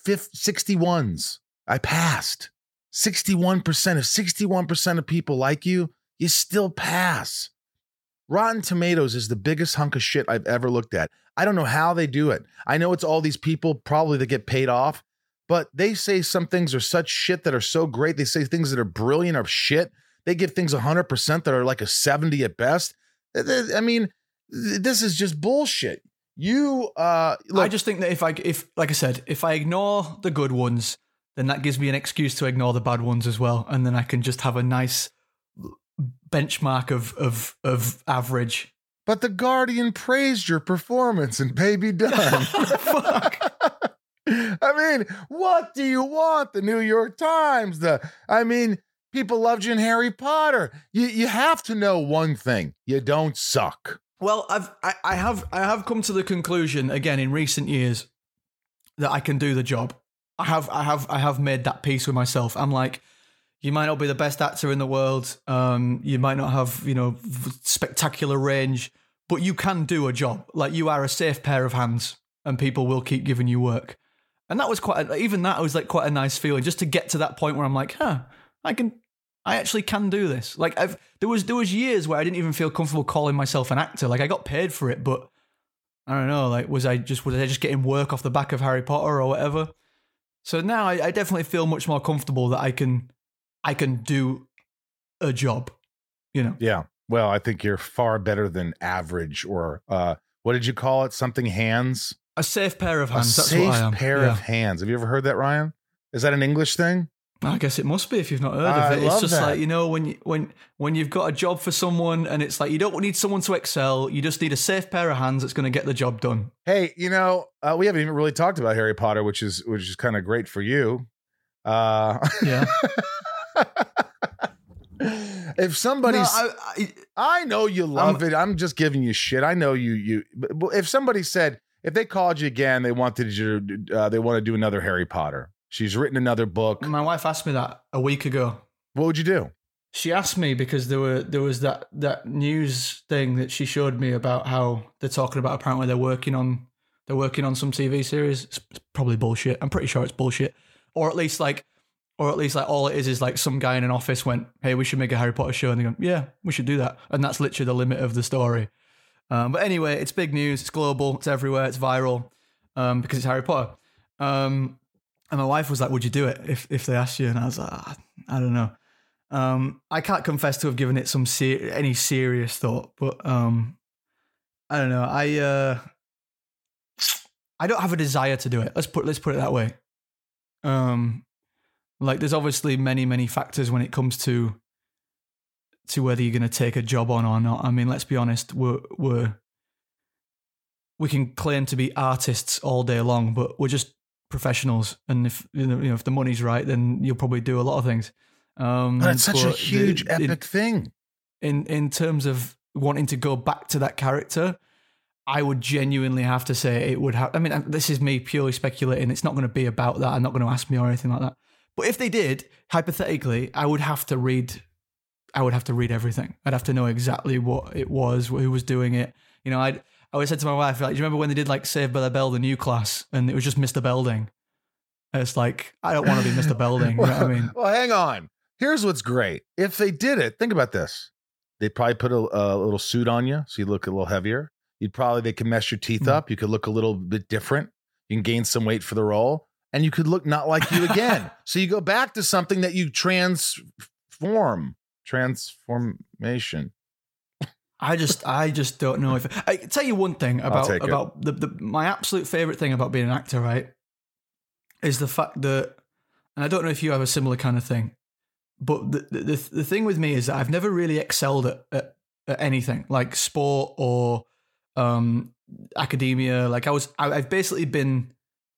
61s. I passed. 61%. If 61% of people like you, you still pass. Rotten Tomatoes is the biggest hunk of shit I've ever looked at. I don't know how they do it. I know it's all these people probably that get paid off, but they say some things are such shit that are so great. They say things that are brilliant are shit. They give things 100% that are like a 70 at best. I mean, this is just bullshit. Look, I just think that if like I said, if I ignore the good ones, then that gives me an excuse to ignore the bad ones as well, and then I can just have a nice benchmark of average. But The Guardian praised your performance in Baby Done. Fuck. I mean, what do you want? The New York Times, people loved you in Harry Potter. You have to know one thing: you don't suck. Well, I have come to the conclusion again in recent years that I can do the job. I have made that peace with myself. I'm like, you might not be the best actor in the world. You might not have, spectacular range, but you can do a job. Like, you are a safe pair of hands, and people will keep giving you work. And that was quite a nice feeling, just to get to that point where I'm like, I actually can do this. Like, there was years where I didn't even feel comfortable calling myself an actor. Like, I got paid for it, but I don't know. Like, was I just getting work off the back of Harry Potter or whatever? So now I definitely feel much more comfortable that I can do a job, Yeah. Well, I think you're far better than average, or what did you call it? Something hands? A safe pair of hands. That's what I am. A safe pair of hands. Have you ever heard that, Ryan? Is that an English thing? I guess it must be if you've not heard of it. It's just that. Like, when you've got a job for someone and it's like, you don't need someone to excel. You just need a safe pair of hands that's going to get the job done. Hey, we haven't even really talked about Harry Potter, which is kind of great for you. Yeah. If somebody's, I know you love it. I'm just giving you shit. I know you. But if somebody said, if they called you again, they wanted you, they want to do another Harry Potter. She's written another book. My wife asked me that a week ago. What would you do? She asked me because there was that news thing that she showed me about how they're talking about, apparently they're working on some TV series. It's probably bullshit. I'm pretty sure it's bullshit. Or at least like all it is like some guy in an office went, hey, we should make a Harry Potter show. And they go, yeah, we should do that. And that's literally the limit of the story. But anyway, it's big news. It's global. It's everywhere. It's viral because it's Harry Potter. And my wife was like, would you do it if they asked you? And I was like, I don't know. I can't confess to have given it some any serious thought, but I don't know. I don't have a desire to do it. Let's put it that way. Like, there's obviously many, many factors when it comes to whether you're going to take a job on or not. I mean, let's be honest. We can claim to be artists all day long, but we're just professionals, and if if the money's right, then you'll probably do a lot of things. But it's such a huge epic thing. In terms of wanting to go back to that character, I would genuinely have to say it would have. I mean, this is me purely speculating. It's not going to be about that. I'm not going to ask me or anything like that. But if they did, hypothetically, I would have to read everything. I'd have to know exactly what it was, who was doing it. I always said to my wife, like, do you remember when they did like Saved by the Bell, the new class, and it was just Mr. Belding? And it's like, I don't want to be Mr. Belding. You know what I mean? Well, hang on. Here's what's great. If they did it, think about this. They'd probably put a little suit on you, so you look a little heavier. They could mess your teeth up. You could look a little bit different. You can gain some weight for the role. and you could look not like you again. So you go back to something that you transformation. I just don't know if I tell you one thing about my absolute favorite thing about being an actor, right? Is the fact that, and I don't know if you have a similar kind of thing, but the thing with me is that I've never really excelled at anything like sport or academia. Like I've basically been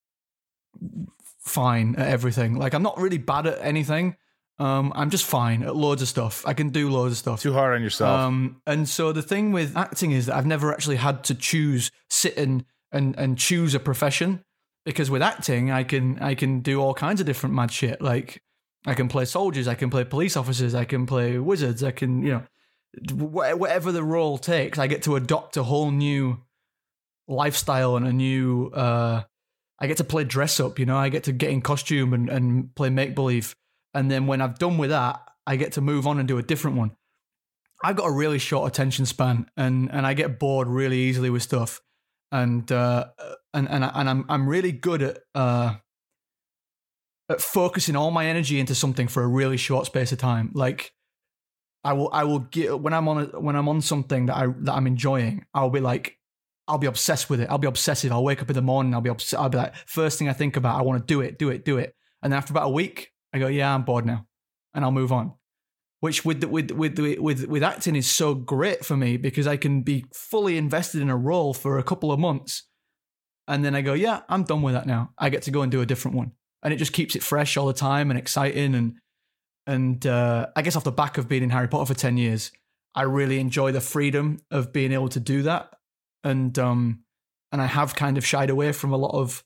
fine at everything. Like I'm not really bad at anything. I'm just fine at loads of stuff. I can do loads of stuff. Too hard on yourself. And so the thing with acting is that I've never actually had to sit and choose a profession, because with acting, I can do all kinds of different mad shit. Like I can play soldiers, I can play police officers, I can play wizards, I can, whatever the role takes, I get to adopt a whole new lifestyle and a new, I get to play dress up, I get to get in costume and play make-believe. And then when I've done with that, I get to move on and do a different one. I've got a really short attention span, and I get bored really easily with stuff. And I'm really good at focusing all my energy into something for a really short space of time. Like I will get when I'm on something that I'm enjoying, I'll be obsessed with it. I'll be obsessive. I'll wake up in the morning. I'll be like, first thing I think about, I want to do it. And then after about a week, I go, yeah, I'm bored now, and I'll move on. Which with acting is so great for me, because I can be fully invested in a role for a couple of months, and then I go, yeah, I'm done with that now. I get to go and do a different one, and it just keeps it fresh all the time and exciting. And I guess off the back of being in Harry Potter for 10 years, I really enjoy the freedom of being able to do that. And I have kind of shied away from a lot of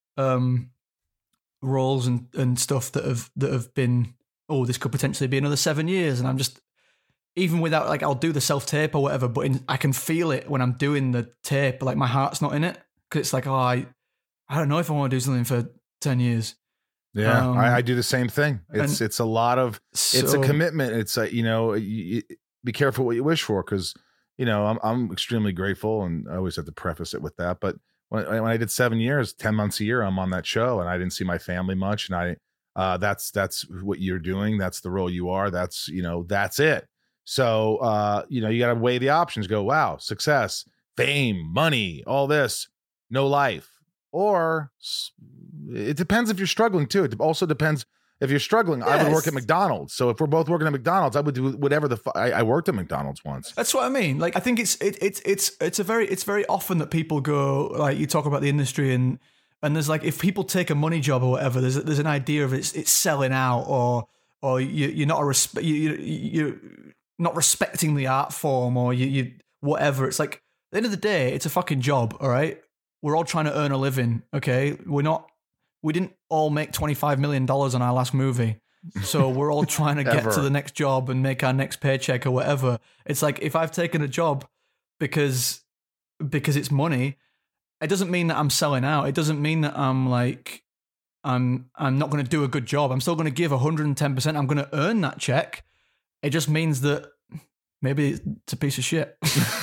roles and stuff that have been, oh, this could potentially be another 7 years. And I'm just, even without, like, I'll do the self-tape or whatever, but I can feel it when I'm doing the tape, like my heart's not in it. Because it's like, oh, I don't know if I want to do something for 10 years. Yeah, I do the same thing. It's a lot of, it's a commitment. It's be careful what you wish for, because, I'm extremely grateful, and I always have to preface it with that. But when I did 7 years, 10 months a year, I'm on that show, and I didn't see my family much. And that's what you're doing. That's the role you are. That's it. So, you got to weigh the options, go, wow, success, fame, money, all this, no life. Or it depends if you're struggling too. It also depends if you're struggling. Yes. I would work at McDonald's. So if we're both working at McDonald's, I would do whatever I worked at McDonald's once. That's what I mean. Like, I think it's very often that people go, like, you talk about the industry and there's like, if people take a money job or whatever, there's an idea of it's selling out, or you're not you're not respecting the art form, or you whatever. It's like, at the end of the day, it's a fucking job. All right. We're all trying to earn a living, okay? We didn't all make $25 million on our last movie. So we're all trying to get to the next job and make our next paycheck or whatever. It's like, if I've taken a job because it's money, it doesn't mean that I'm selling out. It doesn't mean that I'm like, I'm not going to do a good job. I'm still going to give 110%. I'm going to earn that check. It just means that maybe it's a piece of shit.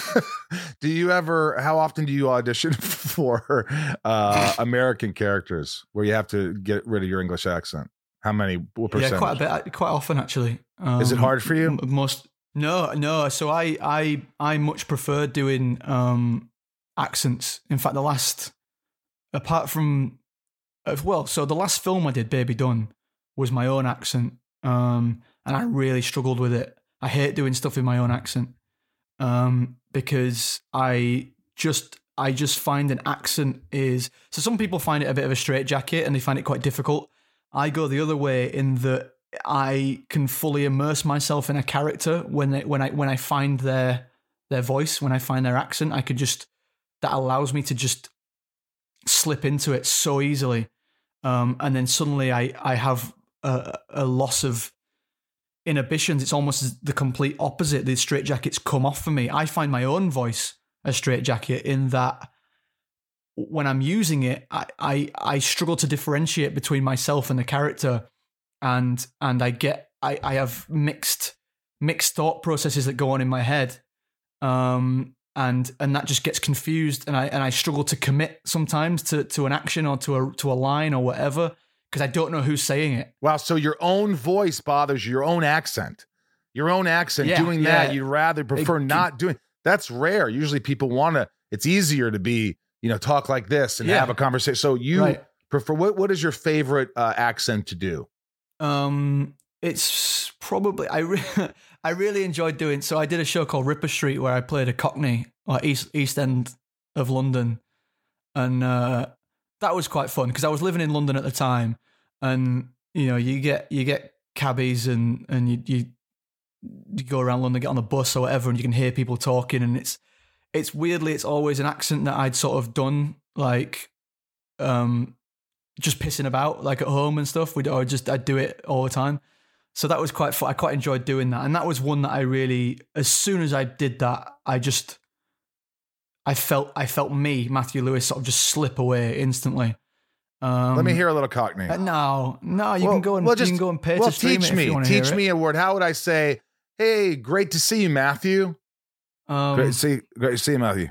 How often do you audition for American characters where you have to get rid of your English accent? What percentage? Yeah, quite a bit, quite often actually. Is it hard for you? No. So I much prefer doing accents. In fact, the last film I did, Baby Done, was my own accent. And I really struggled with it. I hate doing stuff in my own accent, because I just find an accent is, so some people find it a bit of a straitjacket and they find it quite difficult. I go the other way, in that I can fully immerse myself in a character when I find their voice, when I find their accent. That allows me to just slip into it so easily, and then suddenly I have a loss of inhibitions. It's almost the complete opposite. The straitjackets come off for me. I find my own voice a straitjacket, in that when I'm using it, I struggle to differentiate between myself and the character, and I have mixed thought processes that go on in my head, and and that just gets confused, and I struggle to commit sometimes to an action or to a line or whatever, because I don't know who's saying it. Wow, so your own voice bothers you, your own accent. Yeah, doing that, yeah. you'd rather prefer not doing. That's rare. Usually people want to, it's easier to be, talk like this and have a conversation. So you prefer, what is your favorite accent to do? It's probably, I really enjoyed doing, so I did a show called Ripper Street where I played a Cockney, like East End of London. And that was quite fun because I was living in London at the time, and you get cabbies and you go around London, get on the bus or whatever, and you can hear people talking, and it's weirdly, it's always an accent that I'd sort of done, like just pissing about, like at home and stuff. I'd do it all the time. So that was quite fun. I quite enjoyed doing that, and that was one that I really, as soon as I did that, I felt me, Matthew Lewis, sort of just slip away instantly. Let me hear a little Cockney. No, you can go and pay to stream it if you want to hear it. Teach me a word. How would I say, hey, great to see you, Matthew? Great to see you, Matthew.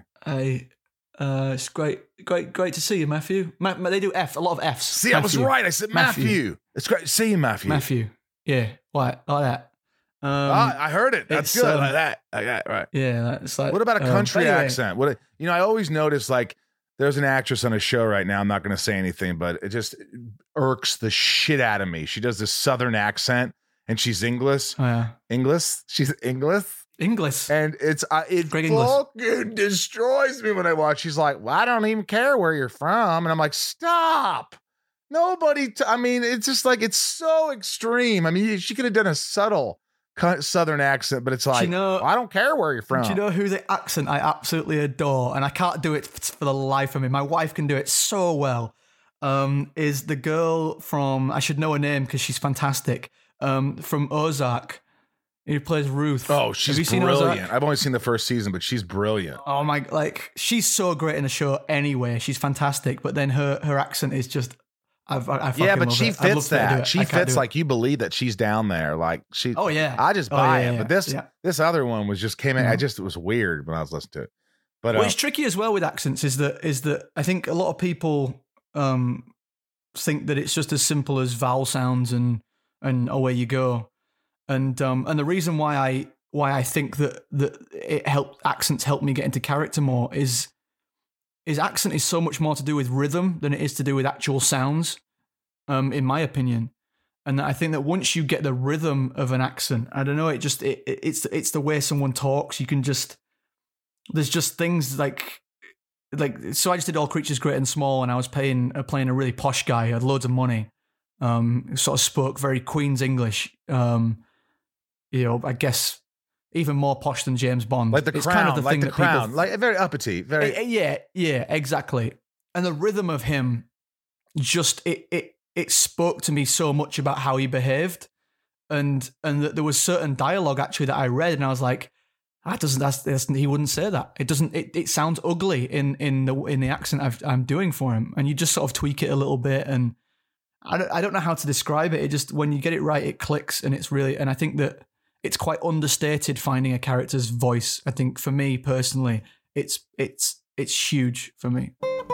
It's great to see you, Matthew. They do a lot of Fs. See, Matthew. I was right. I said Matthew. It's great to see you, Matthew. Matthew. Yeah, like that. I heard it. That's good. Like that. Right. Yeah, that's like. What about a country accent? I always notice, like, there's an actress on a show right now. I'm not going to say anything, but it just irks the shit out of me. She does this Southern accent, and she's English. Oh, yeah. English. She's English. And it fucking destroys me when I watch. She's like, well, I don't even care where you're from. And I'm like, stop. Nobody. It's just like, it's so extreme. I mean, she could have done a subtle Southern accent, but it's like, I don't care where you're from. Do you know who the accent I absolutely adore? And I can't do it for the life of me. My wife can do it so well. Is the girl from, I should know her name because she's fantastic, from Ozark. Who plays Ruth? Oh, she's brilliant. I've only seen the first season, but she's brilliant. Oh my, she's so great in the show anyway. She's fantastic, but then her accent is just, I fucking love she it. fits that. She fits like you believe that she's down there. Like she. Oh yeah. I just buy it. But this other one was just came in. It was weird when I was listening to it. But what's tricky as well with accents is that I think a lot of people think that it's just as simple as vowel sounds and away you go. And the reason why I think that accents help me get into character more is accent is so much more to do with rhythm than it is to do with actual sounds, in my opinion. And I think that once you get the rhythm of an accent, I don't know, it's the way someone talks. You can there's just things like so I just did All Creatures Great and Small, and I was playing a really posh guy who had loads of money, sort of spoke very Queen's English. I guess even more posh than James Bond. Like the Crown, kind of the thing Crown, like very uppity, very. Yeah, exactly. And the rhythm of him, just it spoke to me so much about how he behaved, and that there was certain dialogue actually that I read, and I was like, he wouldn't say that. It doesn't. It sounds ugly in the accent I'm doing for him, and you just sort of tweak it a little bit, and I don't know how to describe it. It just, when you get it right, it clicks, and it's really, and I think that it's quite understated finding a character's voice. I think for me personally, it's huge for me.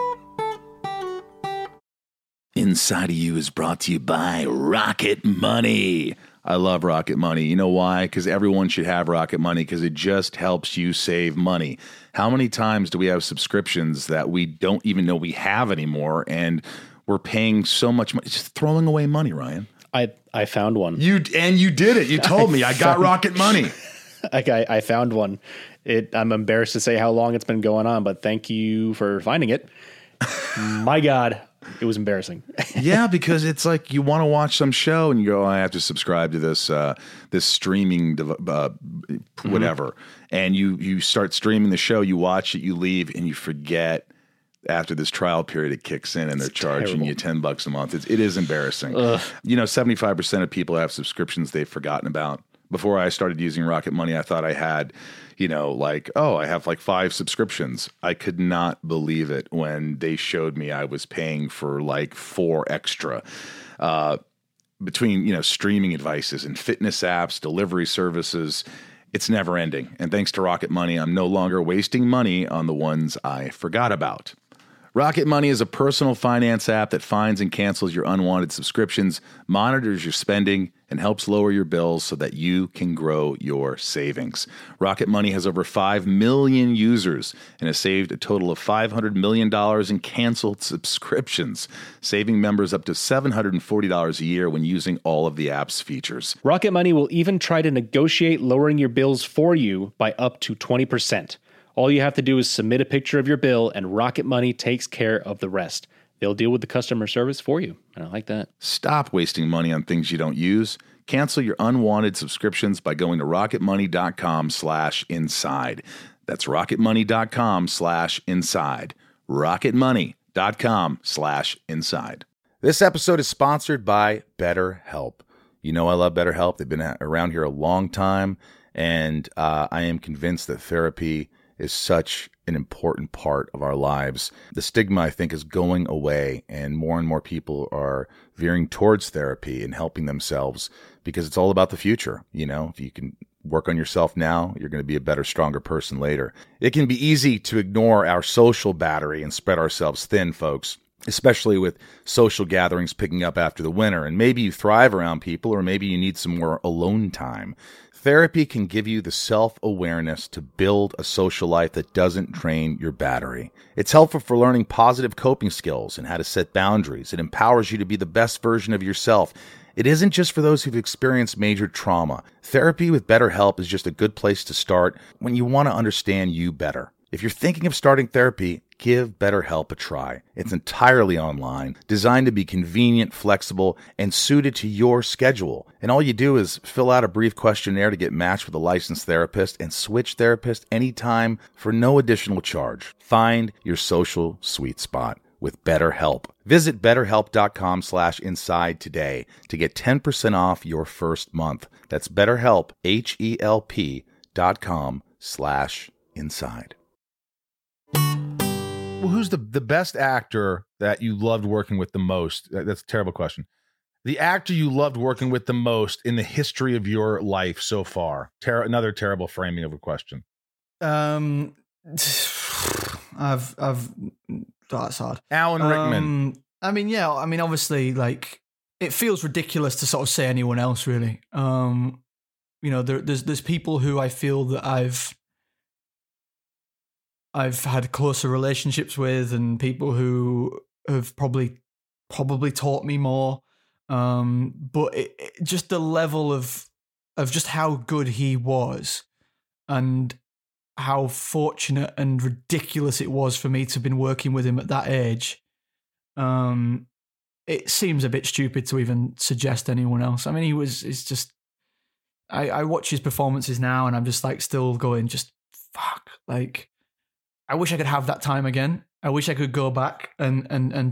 Inside of You is brought to you by Rocket Money. I love Rocket Money. You know why? Because everyone should have Rocket Money, because it just helps you save money. How many times do we have subscriptions that we don't even know we have anymore, and we're paying so much money, just throwing away money, Ryan? I found one. You did it. You told me. I got Rocket Money. I found one. I'm embarrassed to say how long it's been going on, but thank you for finding it. My God, it was embarrassing. Yeah, because it's like you want to watch some show and you go, I have to subscribe to this streaming whatever, and you start streaming the show, you watch it, you leave, and you forget. After this trial period, it kicks in and they're charging you $10 a month. It is embarrassing. 75% of people have subscriptions they've forgotten about. Before I started using Rocket Money, I thought I had, I have like 5 subscriptions. I could not believe it when they showed me I was paying for like 4 extra. Between, streaming advices and fitness apps, delivery services, It's never ending. And thanks to Rocket Money, I'm no longer wasting money on the ones I forgot about. Rocket Money is a personal finance app that finds and cancels your unwanted subscriptions, monitors your spending, and helps lower your bills so that you can grow your savings. Rocket Money has over 5 million users and has saved a total of $500 million in canceled subscriptions, saving members up to $740 a year when using all of the app's features. Rocket Money will even try to negotiate lowering your bills for you by up to 20%. All you have to do is submit a picture of your bill, and Rocket Money takes care of the rest. They'll deal with the customer service for you. And I like that. Stop wasting money on things you don't use. Cancel your unwanted subscriptions by going to rocketmoney.com/inside. That's rocketmoney.com/inside. rocketmoney.com/inside. This episode is sponsored by BetterHelp. You know I love BetterHelp. They've been around here a long time, and I am convinced that therapy is such an important part of our lives. The stigma, I think, is going away, and more people are veering towards therapy and helping themselves because it's all about the future. You know, if you can work on yourself now, you're going to be a better, stronger person later. It can be easy to ignore our social battery and spread ourselves thin, folks, especially with social gatherings picking up after the winter. And maybe you thrive around people, or maybe you need some more alone time. Therapy can give you the self-awareness to build a social life that doesn't drain your battery. It's helpful for learning positive coping skills and how to set boundaries. It empowers you to be the best version of yourself. It isn't just for those who've experienced major trauma. Therapy with BetterHelp is just a good place to start when you want to understand you better. If you're thinking of starting therapy, give BetterHelp a try. It's entirely online, designed to be convenient, flexible, and suited to your schedule. And all you do is fill out a brief questionnaire to get matched with a licensed therapist and switch therapist anytime for no additional charge. Find your social sweet spot with BetterHelp. Visit BetterHelp.com/inside today to get 10% off your first month. That's BetterHelp, HELP.com/inside. Well, who's the best actor that you loved working with the most? That's a terrible question. The actor you loved working with the most in the history of your life so far. Another terrible framing of a question. I've that's hard. Alan Rickman. Obviously, like, it feels ridiculous to sort of say anyone else, really. There's people who I feel that I've had closer relationships with, and people who have probably taught me more. But just the level of just how good he was, and how fortunate and ridiculous it was for me to have been working with him at that age. It seems a bit stupid to even suggest anyone else. I mean, it's just, I watch his performances now, and I'm just like still going, just fuck, like, I wish I could have that time again. I wish I could go back and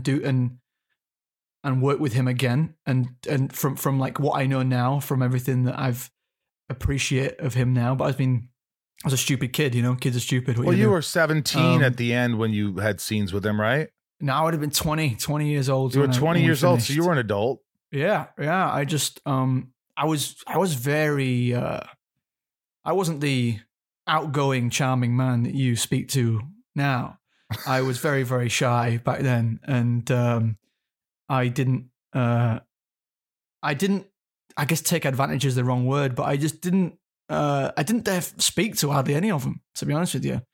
work with him again. And from like what I know now, from everything that I've appreciate of him now. But I was a stupid kid, you know. Kids are stupid. Well, you were 17 at the end when you had scenes with him, right? No, I would have been 20 years old. You were 20 years old, so you were an adult. Yeah. I just I was very I wasn't the outgoing, charming man that you speak to now. I was very, very shy back then, and I didn't, I guess take advantage is the wrong word, but I just didn't, I didn't dare speak to hardly any of them, to be honest with you.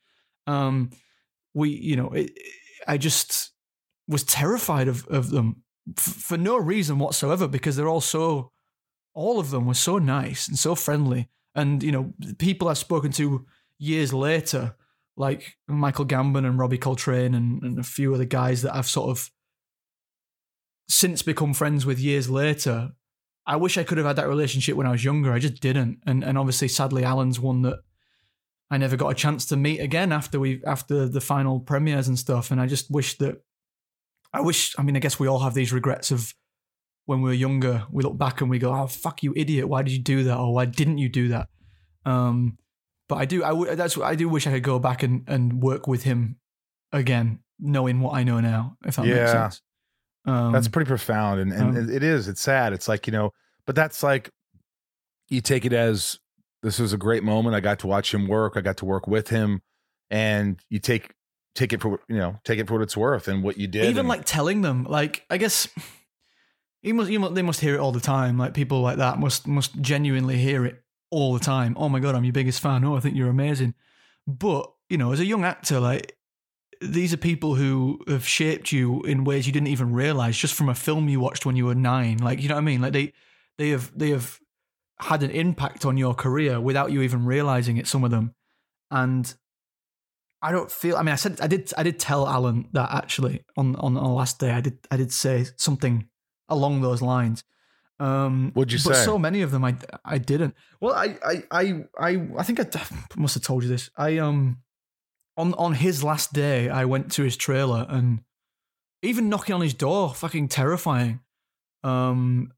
I just was terrified of them for no reason whatsoever, because all of them were so nice and so friendly. And, you know, people I've spoken to years later, like Michael Gambon and Robbie Coltrane and a few other guys that I've sort of since become friends with years later. I wish I could have had that relationship when I was younger. I just didn't. And obviously, sadly, Alan's one that I never got a chance to meet again after the final premieres and stuff. And I just wish I guess we all have these regrets of when we were younger. We look back and we go, oh, fuck you, idiot. Why did you do that? Or why didn't you do that? But I do wish I could go back and work with him again, knowing what I know now, if that makes sense. That's pretty profound. And it's sad. It's like, you know, but that's like, you take it as this was a great moment. I got to watch him work. I got to work with him, and you take it for what it's worth and what you did. Even and, like telling them, like, I guess they must hear it all the time. Like people like that must genuinely hear it all the time. Oh my God, I'm your biggest fan. Oh, I think you're amazing. But, as a young actor, like, these are people who have shaped you in ways you didn't even realize just from a film you watched when you were 9. Like, you know what I mean? Like they have had an impact on your career without you even realizing it, some of them. And I don't feel, I mean, I did tell Alan that actually on the last day. I did say something along those lines. What'd you say? But so many of them I didn't. Well, I think I must have told you this. On his last day, I went to his trailer and even knocking on his door, fucking terrifying. And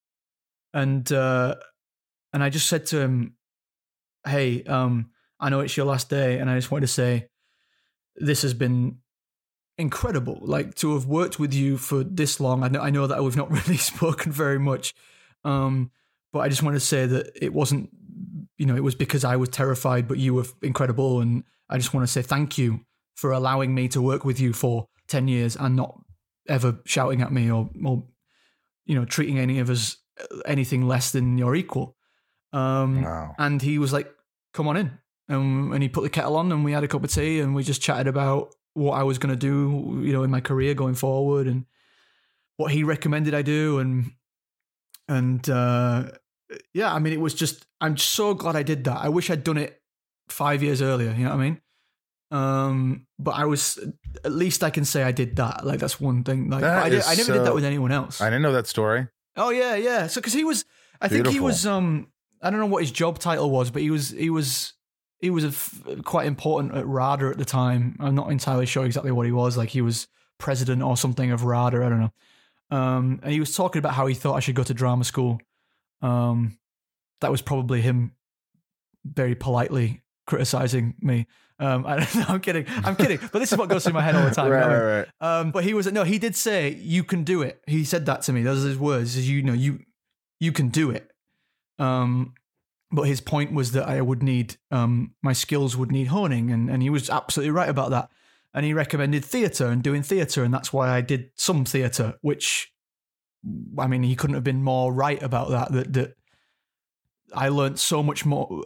I just said to him, "Hey, I know it's your last day, and I just wanted to say this has been incredible. Like, to have worked with you for this long. I know that we've not really spoken very much, but I just wanted to say that it wasn't, it was because I was terrified, but you were incredible, and I just want to say thank you for allowing me to work with you for 10 years and not ever shouting at me or treating any of us anything less than your equal." Wow. And he was like, "Come on in." And he put the kettle on and we had a cup of tea and we just chatted about what I was going to do, in my career going forward and what he recommended I do. And yeah, I mean, it was just, I'm so glad I did that. I wish I'd done it 5 years earlier, you know what I mean? But at least I can say I did that. Like, that's one thing. Like, I never did that with anyone else. I didn't know that story. Oh yeah. So, cause he was, I think he was, I don't know what his job title was, but he was quite important at RADA at the time. I'm not entirely sure exactly what he was. Like, he was president or something of RADA. I don't know. And he was talking about how he thought I should go to drama school. That was probably him very politely criticizing me. I don't know, I'm kidding. But this is what goes through my head all the time. Right. But he did say, "You can do it." He said that to me. Those are his words. He says, you can do it. But his point was that I would need, my skills would need honing. And he was absolutely right about that. And he recommended theatre and doing theatre. And that's why I did some theatre, which, I mean, he couldn't have been more right about that I learned so much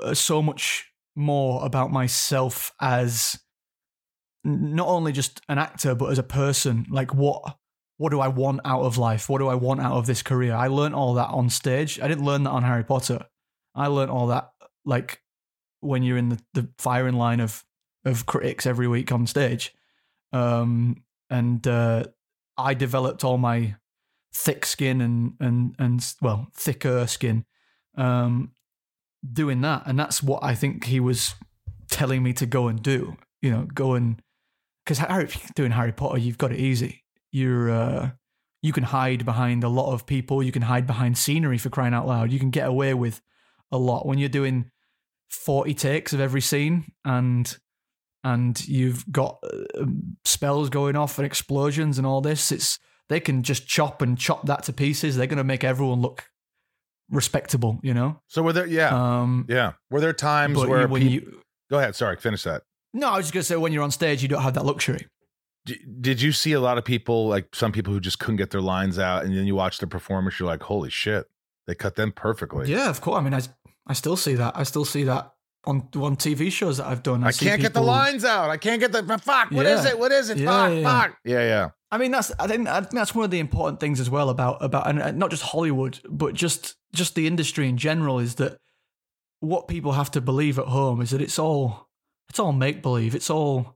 more about myself as not only just an actor, but as a person. Like, what do I want out of life? What do I want out of this career? I learned all that on stage. I didn't learn that on Harry Potter. I learned all that, like, when you're in the firing line of critics every week on stage. And I developed all my thick skin and thicker skin, doing that. And that's what I think he was telling me to go and do, because doing Harry Potter, you've got it easy. You can hide behind a lot of people. You can hide behind scenery, for crying out loud. You can get away with a lot when you're doing 40 takes of every scene and you've got spells going off and explosions and all this. They can just chop that to pieces. They're going to make everyone look respectable, So were there, were there times where go ahead. Sorry, finish that. No, I was just going to say, when you're on stage, you don't have that luxury. Did you see a lot of people, like some people who just couldn't get their lines out, and then you watch the performance, you're like, holy shit, they cut them perfectly. Yeah, of course. I mean, I still see that. I still see that on TV shows that I've done. I can't get the lines out. I can't get the fuck. What is it? What is it? Fuck. Yeah. I mean, I think that's one of the important things as well about and not just Hollywood, but just the industry in general, is that what people have to believe at home is that it's all make believe. It's all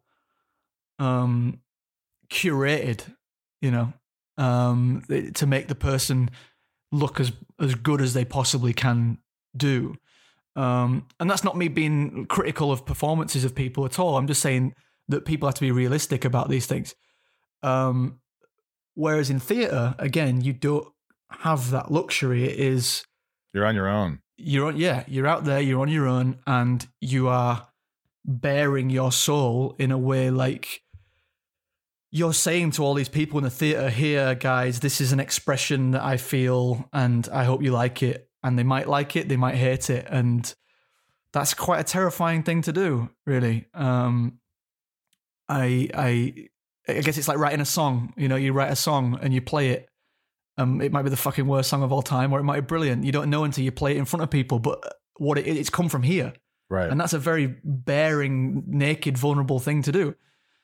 curated, to make the person look as good as they possibly can do. And that's not me being critical of performances of people at all. I'm just saying that people have to be realistic about these things. Whereas in theatre, again, you don't have that luxury. It is, you're on your own. You're out there, you're on your own, and you are bearing your soul in a way like you're saying to all these people in the theatre, "Here, guys, this is an expression that I feel, and I hope you like it." And they might like it, they might hate it. And that's quite a terrifying thing to do, really. I guess it's like writing a song. You know, you write a song and you play it. It might be the fucking worst song of all time, or it might be brilliant. You don't know until you play it in front of people. But what it's come from here, Right. and that's a very baring, naked, vulnerable thing to do.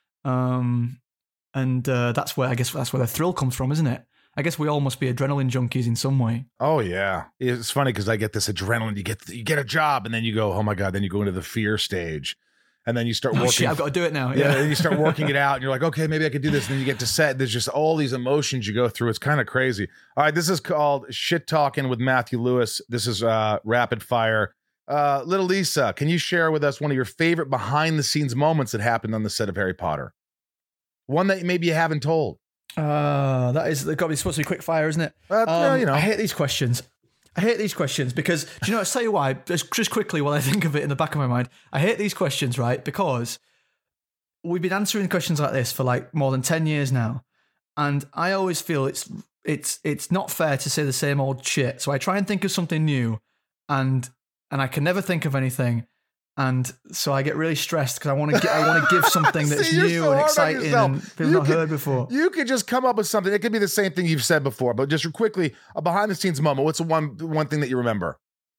That's where the thrill comes from, isn't it? I guess we all must be adrenaline junkies in some way. Oh yeah, it's funny because I get this adrenaline. You get a job, and then you go, oh my god. Then you go into the fear stage, and then you start working. Oh shit, I've got to do it now. Yeah, and you start working it out, and you're like, okay, maybe I could do this. And then you get to set. There's just all these emotions you go through. It's kind of crazy. All right, this is called Shit Talking with Matthew Lewis. This is rapid fire. Little Lisa, can you share with us one of your favorite behind the scenes moments that happened on the set of Harry Potter? One that maybe you haven't told. That is got to be supposed to be quick fire, isn't it? I hate these questions. Because, do you know, I'll tell you why, just quickly while I think of it in the back of my mind. I hate these questions, right? Because we've been answering questions like this for like more than 10 years now. And I always feel it's not fair to say the same old shit. So I try and think of something new and I can never think of anything. And so I get really stressed because I want to give something that's See, new so and exciting and people not heard before. You could just come up with something. It could be the same thing you've said before, but just quickly, a behind the scenes moment. What's the one thing that you remember?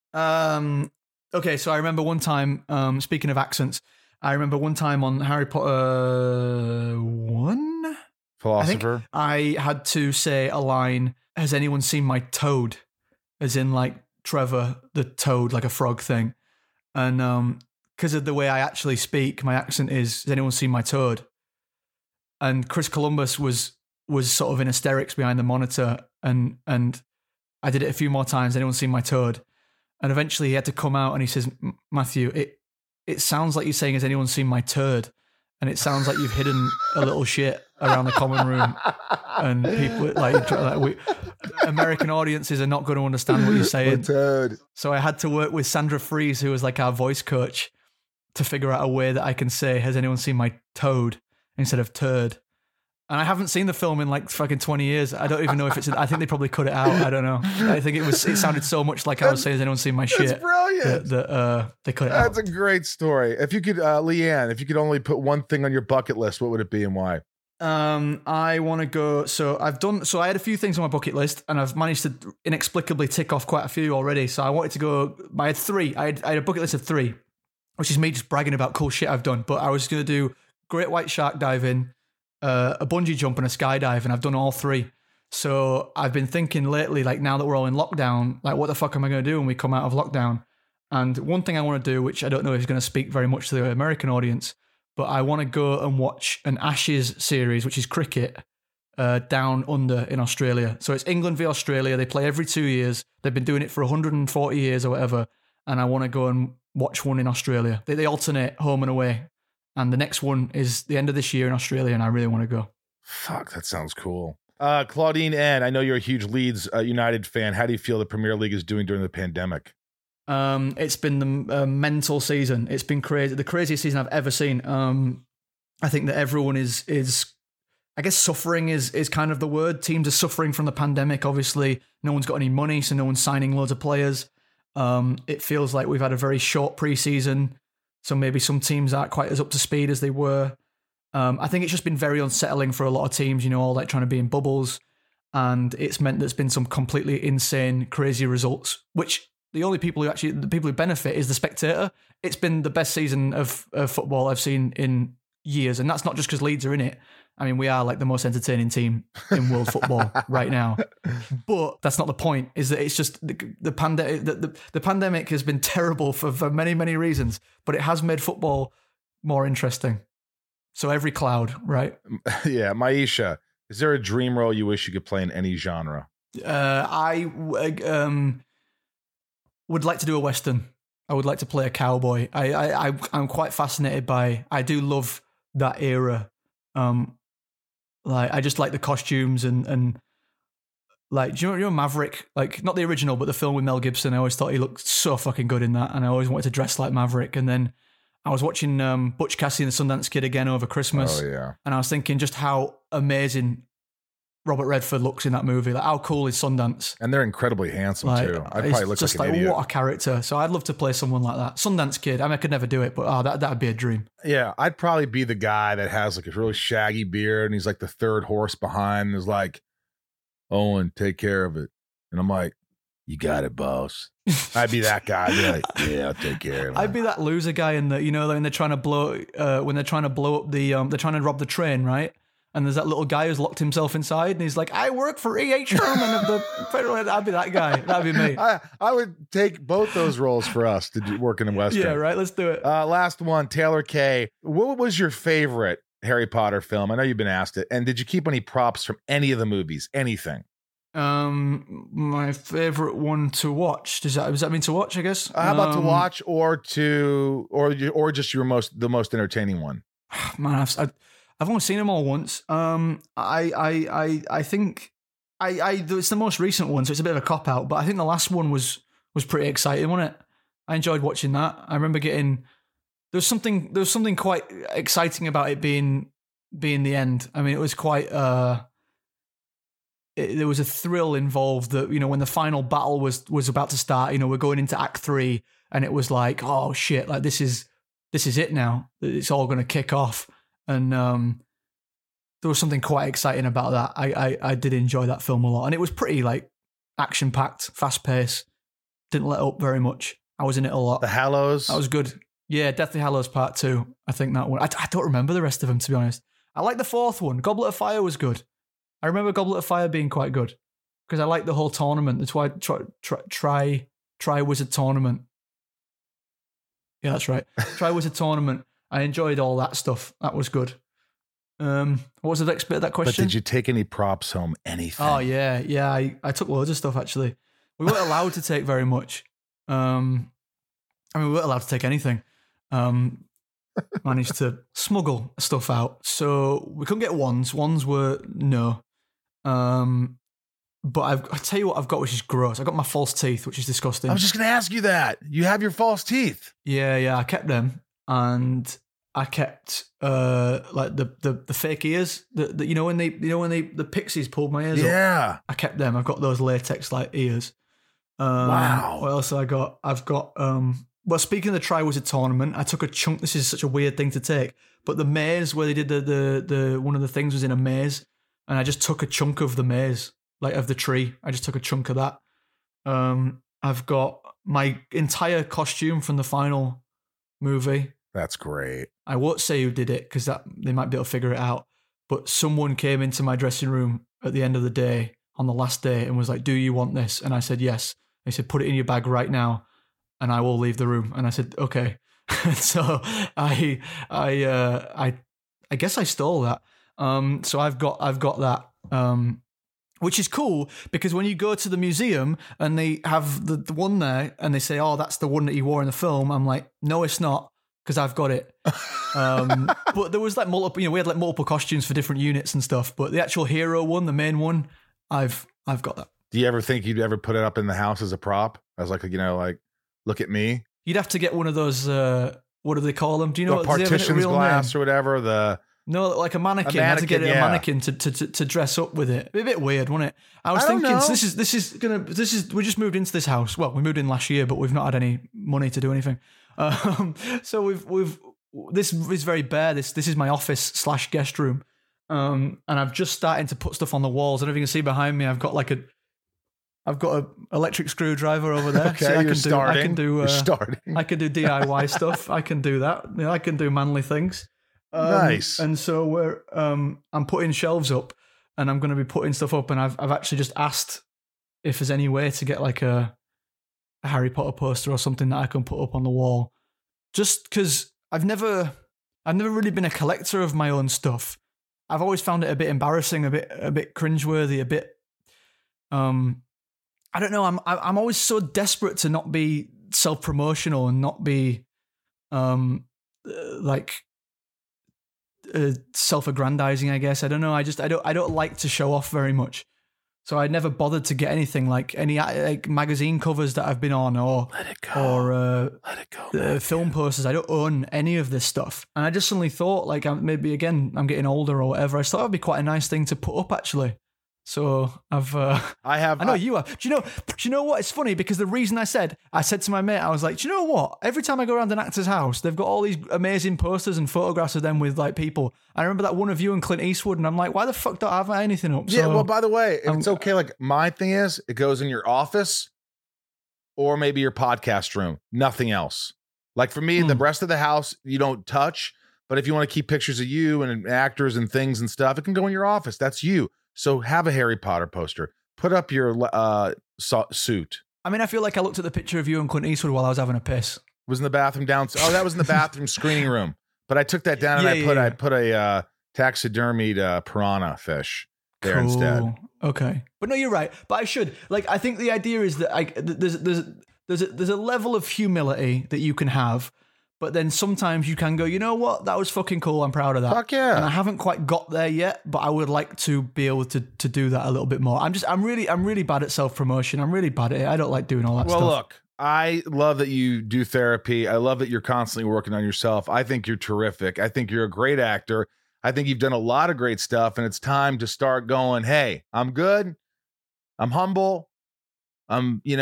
Okay, so I remember one time, speaking of accents, I remember one time on Harry Potter 1? Philosopher. I had to say a line, has anyone seen my toad? As in like Trevor the toad, like a frog thing. And because of the way I actually speak, my accent is, has anyone seen my toad? And Chris Columbus was sort of in hysterics behind the monitor, and I did it a few more times. Anyone seen my toad? And eventually he had to come out and he says, Matthew, it sounds like you're saying, has anyone seen my turd? And it sounds like you've hidden a little shit around the common room, and people American audiences are not going to understand what you're saying. So I had to work with Sandra Fries, who was like our voice coach, to figure out a way that I can say, has anyone seen my toad instead of turd? And I haven't seen the film in like fucking 20 years. I don't even know if I think they probably cut it out. I don't know. I think it sounded so much like I was saying, has anyone seen my shit? That's brilliant. That they cut it out. That's a great story. If you could, Leanne, if you could only put one thing on your bucket list, what would it be and why? I want to go. So I had a few things on my bucket list, and I've managed to inexplicably tick off quite a few already. So I wanted to go. I had three. I had a bucket list of 3, which is me just bragging about cool shit I've done. But I was going to do great white shark diving, a bungee jump, and a skydive, and I've done all 3. So I've been thinking lately, like now that we're all in lockdown, like what the fuck am I going to do when we come out of lockdown? And one thing I want to do, which I don't know if is going to speak very much to the American audience, but I want to go and watch an Ashes series, which is cricket, down under in Australia. So it's England v Australia. They play every 2 years. They've been doing it for 140 years or whatever. And I want to go and watch one in Australia. They alternate home and away. And the next one is the end of this year in Australia, and I really want to go. Fuck, that sounds cool. Claudine N., I know you're a huge Leeds United fan. How do you feel the Premier League is doing during the pandemic? It's been the mental season. It's been crazy, the craziest season I've ever seen. I think that everyone is I guess suffering is kind of the word. Teams are suffering from the pandemic. Obviously, no one's got any money, so no one's signing loads of players. It feels like we've had a very short preseason, so maybe some teams aren't quite as up to speed as they were. I think it's just been very unsettling for a lot of teams, all like trying to be in bubbles, and it's meant there's been some completely insane, crazy results, which the people who benefit is the spectator. It's been the best season of football I've seen in years, and that's not just because Leeds are in it. I mean, we are like the most entertaining team in world football right now. But that's not the point, is that it's just the pandemic. The pandemic has been terrible for many, many reasons, but it has made football more interesting. So every cloud, right? Yeah. Maisha, is there a dream role you wish you could play in any genre? I would like to do a Western. I would like to play a cowboy. I'm quite fascinated by, I do love that era. Like I just like the costumes and like, do you know Maverick? Like not the original, but the film with Mel Gibson. I always thought he looked so fucking good in that, and I always wanted to dress like Maverick. And then I was watching Butch Cassidy and the Sundance Kid again over Christmas. Oh yeah. And I was thinking just how amazing Robert Redford looks in that movie. Like, how cool is Sundance? And they're incredibly handsome Like, too. I'd it's probably look just like an idiot. what a character. So I'd love to play someone like that. Sundance Kid. I mean, I could never do it, but that'd be a dream. Yeah, I'd probably be the guy that has like a really shaggy beard and he's like the third horse behind and is like, Owen, take care of it. And I'm like, you got it, boss. I'd be that guy. I'd be like, yeah, I'll take care of it. I'd be that loser guy in the, when they're trying to blow up the, they're trying to rob the train, right? And there's that little guy who's locked himself inside, and he's like, "I work for E.H. Sherman of the Federal." I'd be that guy. That'd be me. I would take both those roles for us to work in a Western. Yeah, right. Let's do it. Last one, Taylor K. What was your favorite Harry Potter film? I know you've been asked it. And did you keep any props from any of the movies? Anything? My favorite one to watch. Does that mean to watch? I guess. How about to watch or just the most entertaining one? Man, I've only seen them all once. I think it's the most recent one, so it's a bit of a cop out. But I think the last one was pretty exciting, wasn't it? I enjoyed watching that. I remember there's something quite exciting about it being the end. I mean, it was quite. There was a thrill involved that when the final battle was about to start. We're going into Act 3, and it was like, oh shit, like this is it now. It's all going to kick off. And there was something quite exciting about that. I did enjoy that film a lot. And it was pretty like action-packed, fast-paced. Didn't let up very much. I was in it a lot. The Hallows. That was good. Yeah, Deathly Hallows Part 2. I think that one. I don't remember the rest of them, to be honest. I like the fourth one. Goblet of Fire was good. I remember Goblet of Fire being quite good. Because I like the whole tournament. That's why Triwizard Tournament. Yeah, that's right. Triwizard Tournament. I enjoyed all that stuff. That was good. What was the next bit of that question? But did you take any props home? Anything? Oh, yeah. I took loads of stuff, actually. We weren't allowed to take very much. We weren't allowed to take anything. Managed to smuggle stuff out. So we couldn't get wands. Wands were no. But I'll tell you what I've got, which is gross. I got my false teeth, which is disgusting. I was just going to ask you that. You have your false teeth. Yeah. I kept them. And I kept like the fake ears that when the pixies pulled my ears up. I kept them. I've got those latex like ears. Wow. What else have I got? I've got well, speaking of the Triwizard Tournament, I took a chunk. This is such a weird thing to take, but the maze where they did the one of the things was in a maze, and I just took a chunk of the maze, like of the tree. I just took a chunk of that. I've got my entire costume from the final movie. That's great. I won't say who did it because they might be able to figure it out. But someone came into my dressing room at the end of the day, on the last day, and was like, "Do you want this?" And I said, "Yes." They said, "Put it in your bag right now, and I will leave the room." And I said, "Okay." So I guess I stole that. So I've got that. Which is cool because when you go to the museum and they have the one there and they say, "Oh, that's the one that you wore in the film," I'm like, "No, it's not." Because I've got it. But there was like multiple, we had like multiple costumes for different units and stuff. But the actual hero one, the main one, I've got that. Do you ever think you'd ever put it up in the house as a prop? As like, like, look at me? You'd have to get one of those, what do they call them? Do you know what partitions glass name? Or whatever? No, like a mannequin. You have to get a mannequin to dress up with it. It'd be a bit weird, wouldn't it? I was thinking, so we just moved into this house. Well, we moved in last year, but we've not had any money to do anything. So this is very bare. This is my office / guest room. And I've just started to put stuff on the walls. I don't know if you can see behind me. I've got an electric screwdriver over there. Okay, so I can do DIY stuff. I can do that. I can do manly things. Nice. And so I'm putting shelves up, and I'm going to be putting stuff up. And I've actually just asked if there's any way to get like a Harry Potter poster or something that I can put up on the wall. Just because I've never really been a collector of my own stuff. I've always found it a bit embarrassing, a bit cringeworthy, a bit. I don't know. I'm always so desperate to not be self-promotional and not be self-aggrandizing, I guess. I don't know. I don't like to show off very much. So I never bothered to get anything like any like magazine covers that I've been on or film posters. I don't own any of this stuff. And I just suddenly thought, like, maybe again I'm getting older or whatever. I thought it'd be quite a nice thing to put up actually. So I know you are. Do you know what? It's funny because the reason I said to my mate, I was like, do you know what? Every time I go around an actor's house, they've got all these amazing posters and photographs of them with like people. I remember that one of you and Clint Eastwood, and I'm like, why the fuck don't I have anything up? Yeah, So, well, by the way, if it's okay, like my thing is, it goes in your office or maybe your podcast room, nothing else. Like for me, the rest of the house, you don't touch. But if you want to keep pictures of you and actors and things and stuff, it can go in your office. That's you. So have a Harry Potter poster. Put up your suit. I mean, I feel like I looked at the picture of you and Clint Eastwood while I was having a piss. Was in the bathroom downstairs. Oh, that was in the bathroom screening room. But I took that down and I put a taxidermied piranha fish there instead. Okay, but no, you're right. But I should I think the idea is that there's a level of humility that you can have. But then sometimes you can go, you know what? That was fucking cool. I'm proud of that. Fuck yeah. And I haven't quite got there yet, but I would like to be able to do that a little bit more. I'm really bad at self-promotion. I'm really bad at it. I don't like doing all that stuff. Well, look, I love that you do therapy. I love that you're constantly working on yourself. I think you're terrific. I think you're a great actor. I think you've done a lot of great stuff, and it's time to start going, hey, I'm good. I'm humble. You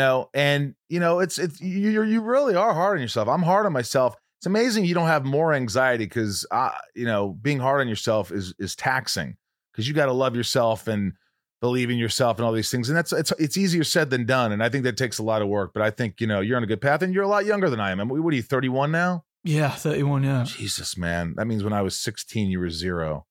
really are hard on yourself. I'm hard on myself. It's amazing you don't have more anxiety because, being hard on yourself is taxing because you got to love yourself and believe in yourself and all these things. And it's easier said than done. And I think that takes a lot of work. But I think, you're on a good path and you're a lot younger than I am. What are you, 31 now? Yeah, 31, yeah. Jesus, man. That means when I was 16, you were 0.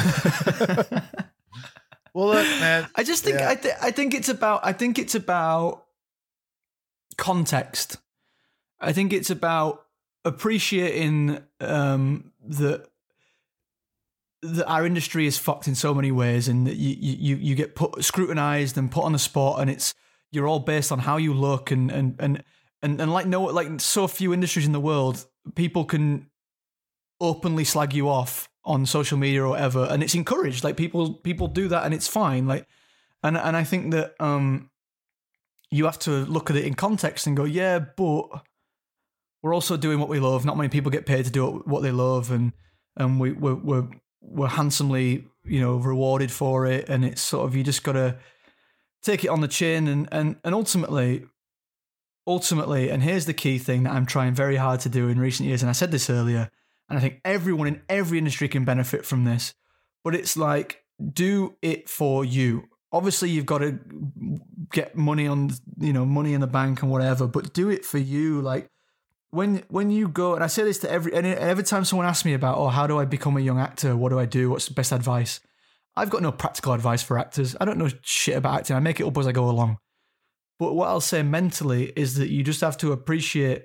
Well, look, man. I just think, I think it's about context. I think it's about appreciating that our industry is fucked in so many ways, and that you get scrutinized and put on the spot, and you're all based on how you look, and like so few industries in the world, people can openly slag you off on social media or whatever, and it's encouraged. Like people do that, and it's fine. Like, and I think that you have to look at it in context and go, yeah, but we're also doing what we love. Not many people get paid to do what they love, and we're handsomely, rewarded for it. And it's sort of, you just got to take it on the chin, and ultimately, and here's the key thing that I'm trying very hard to do in recent years, and I said this earlier, and I think everyone in every industry can benefit from this, but it's like, do it for you. Obviously, you've got to get money on, money in the bank and whatever, but do it for you. Like, when you go, and I say this to every time someone asks me about, how do I become a young actor? What do I do? What's the best advice? I've got no practical advice for actors. I don't know shit about acting. I make it up as I go along. But what I'll say mentally is that you just have to appreciate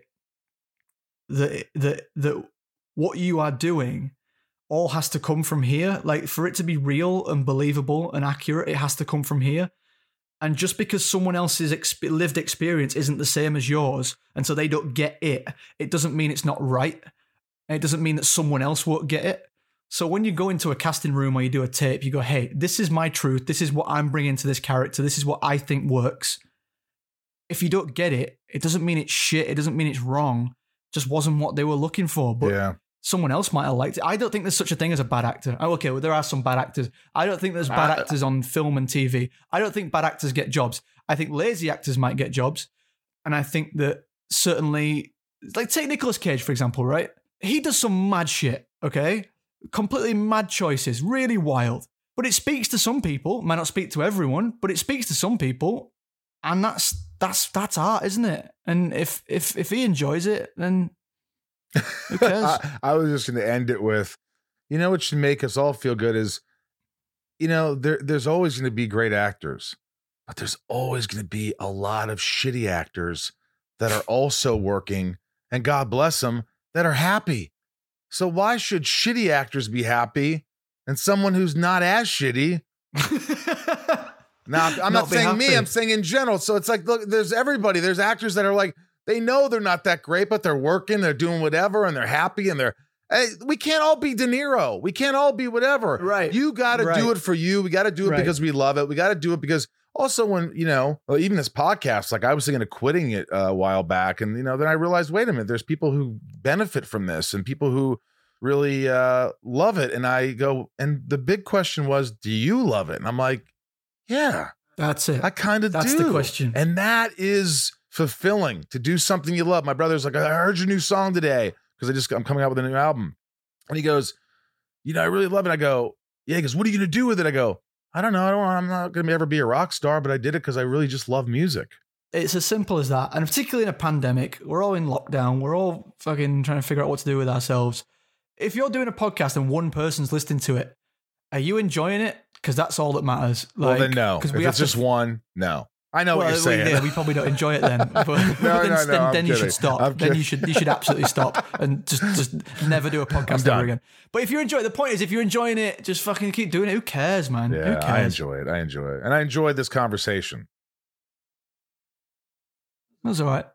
that what you are doing all has to come from here. Like, for it to be real and believable and accurate, it has to come from here. And just because someone else's lived experience isn't the same as yours, and so they don't get it, it doesn't mean it's not right. And it doesn't mean that someone else won't get it. So when you go into a casting room or you do a tape, you go, hey, this is my truth. This is what I'm bringing to this character. This is what I think works. If you don't get it, it doesn't mean it's shit. It doesn't mean it's wrong. It just wasn't what they were looking for. But someone else might have liked it. I don't think there's such a thing as a bad actor. Oh, okay, well, there are some bad actors. I don't think there's bad actors on film and TV. I don't think bad actors get jobs. I think lazy actors might get jobs. And I think that certainly, like, take Nicolas Cage, for example, right? He does some mad shit, okay? Completely mad choices, really wild. But it speaks to some people. Might not speak to everyone, but it speaks to some people. And that's art, isn't it? And if he enjoys it, then who cares? I was just going to end it with, what should make us all feel good is, there's always going to be great actors, but there's always going to be a lot of shitty actors that are also working, and God bless them, that are happy. So why should shitty actors be happy and someone who's not as shitty? Now, I'm not saying me, I'm saying in general. So it's like, look, there's everybody. There's actors that are like, they know they're not that great, but they're working, they're doing whatever, and they're happy, and we can't all be De Niro. We can't all be whatever. Right. You got to do it for you. We got to do it because we love it. We got to do it because also when, even this podcast, like I was thinking of quitting it a while back, and, then I realized, wait a minute, there's people who benefit from this and people who really love it. And I go, and the big question was, do you love it? And I'm like, Yeah, That's it. I kind of do. That's the question. And that is fulfilling, to do something you love. My brother's like, I heard your new song today because I'm coming out with a new album. And he goes, I really love it. I go, yeah. He goes, what are you going to do with it? I go, I don't know. I'm not going to ever be a rock star, but I did it because I really just love music. It's as simple as that. And particularly in a pandemic, we're all in lockdown. We're all fucking trying to figure out what to do with ourselves. If you're doing a podcast and one person's listening to it, are you enjoying it? Because that's all that matters. Well, then no. If it's just one, no. I know what you're saying. We probably don't enjoy it then. But then you should stop. Then you should absolutely stop and just never do a podcast ever again. But if you're enjoying, the point is, if you're enjoying it, just fucking keep doing it. Who cares, man? Yeah, Who cares? I enjoy it. And I enjoyed this conversation. That's all right.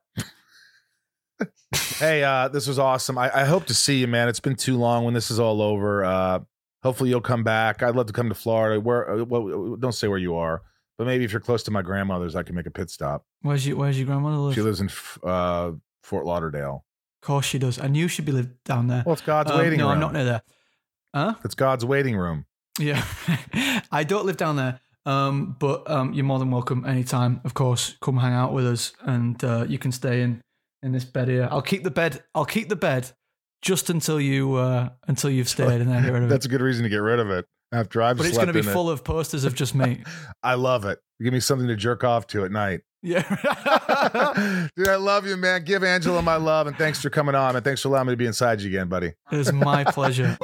Hey, this was awesome. I hope to see you, man. It's been too long. When this is all over, hopefully you'll come back. I'd love to come to Florida. Don't say where you are. But maybe if you're close to my grandmother's, I can make a pit stop. Where's your grandmother live? She lives in Fort Lauderdale. Of course she does. I knew she'd be live down there. Well, it's God's waiting room. No, I'm not near there. Huh? It's God's waiting room. Yeah. I don't live down there, but you're more than welcome anytime. Of course, come hang out with us, and you can stay in this bed here. I'll keep the bed just until you've stayed, and then get rid of it. That's a good reason to get rid of it. After I've but it's going to be full of posters of just me. I love it. Give me something to jerk off to at night. Yeah. Dude, I love you, man. Give Angela my love, and thanks for coming on, and thanks for allowing me to be inside you again, buddy. It was my pleasure.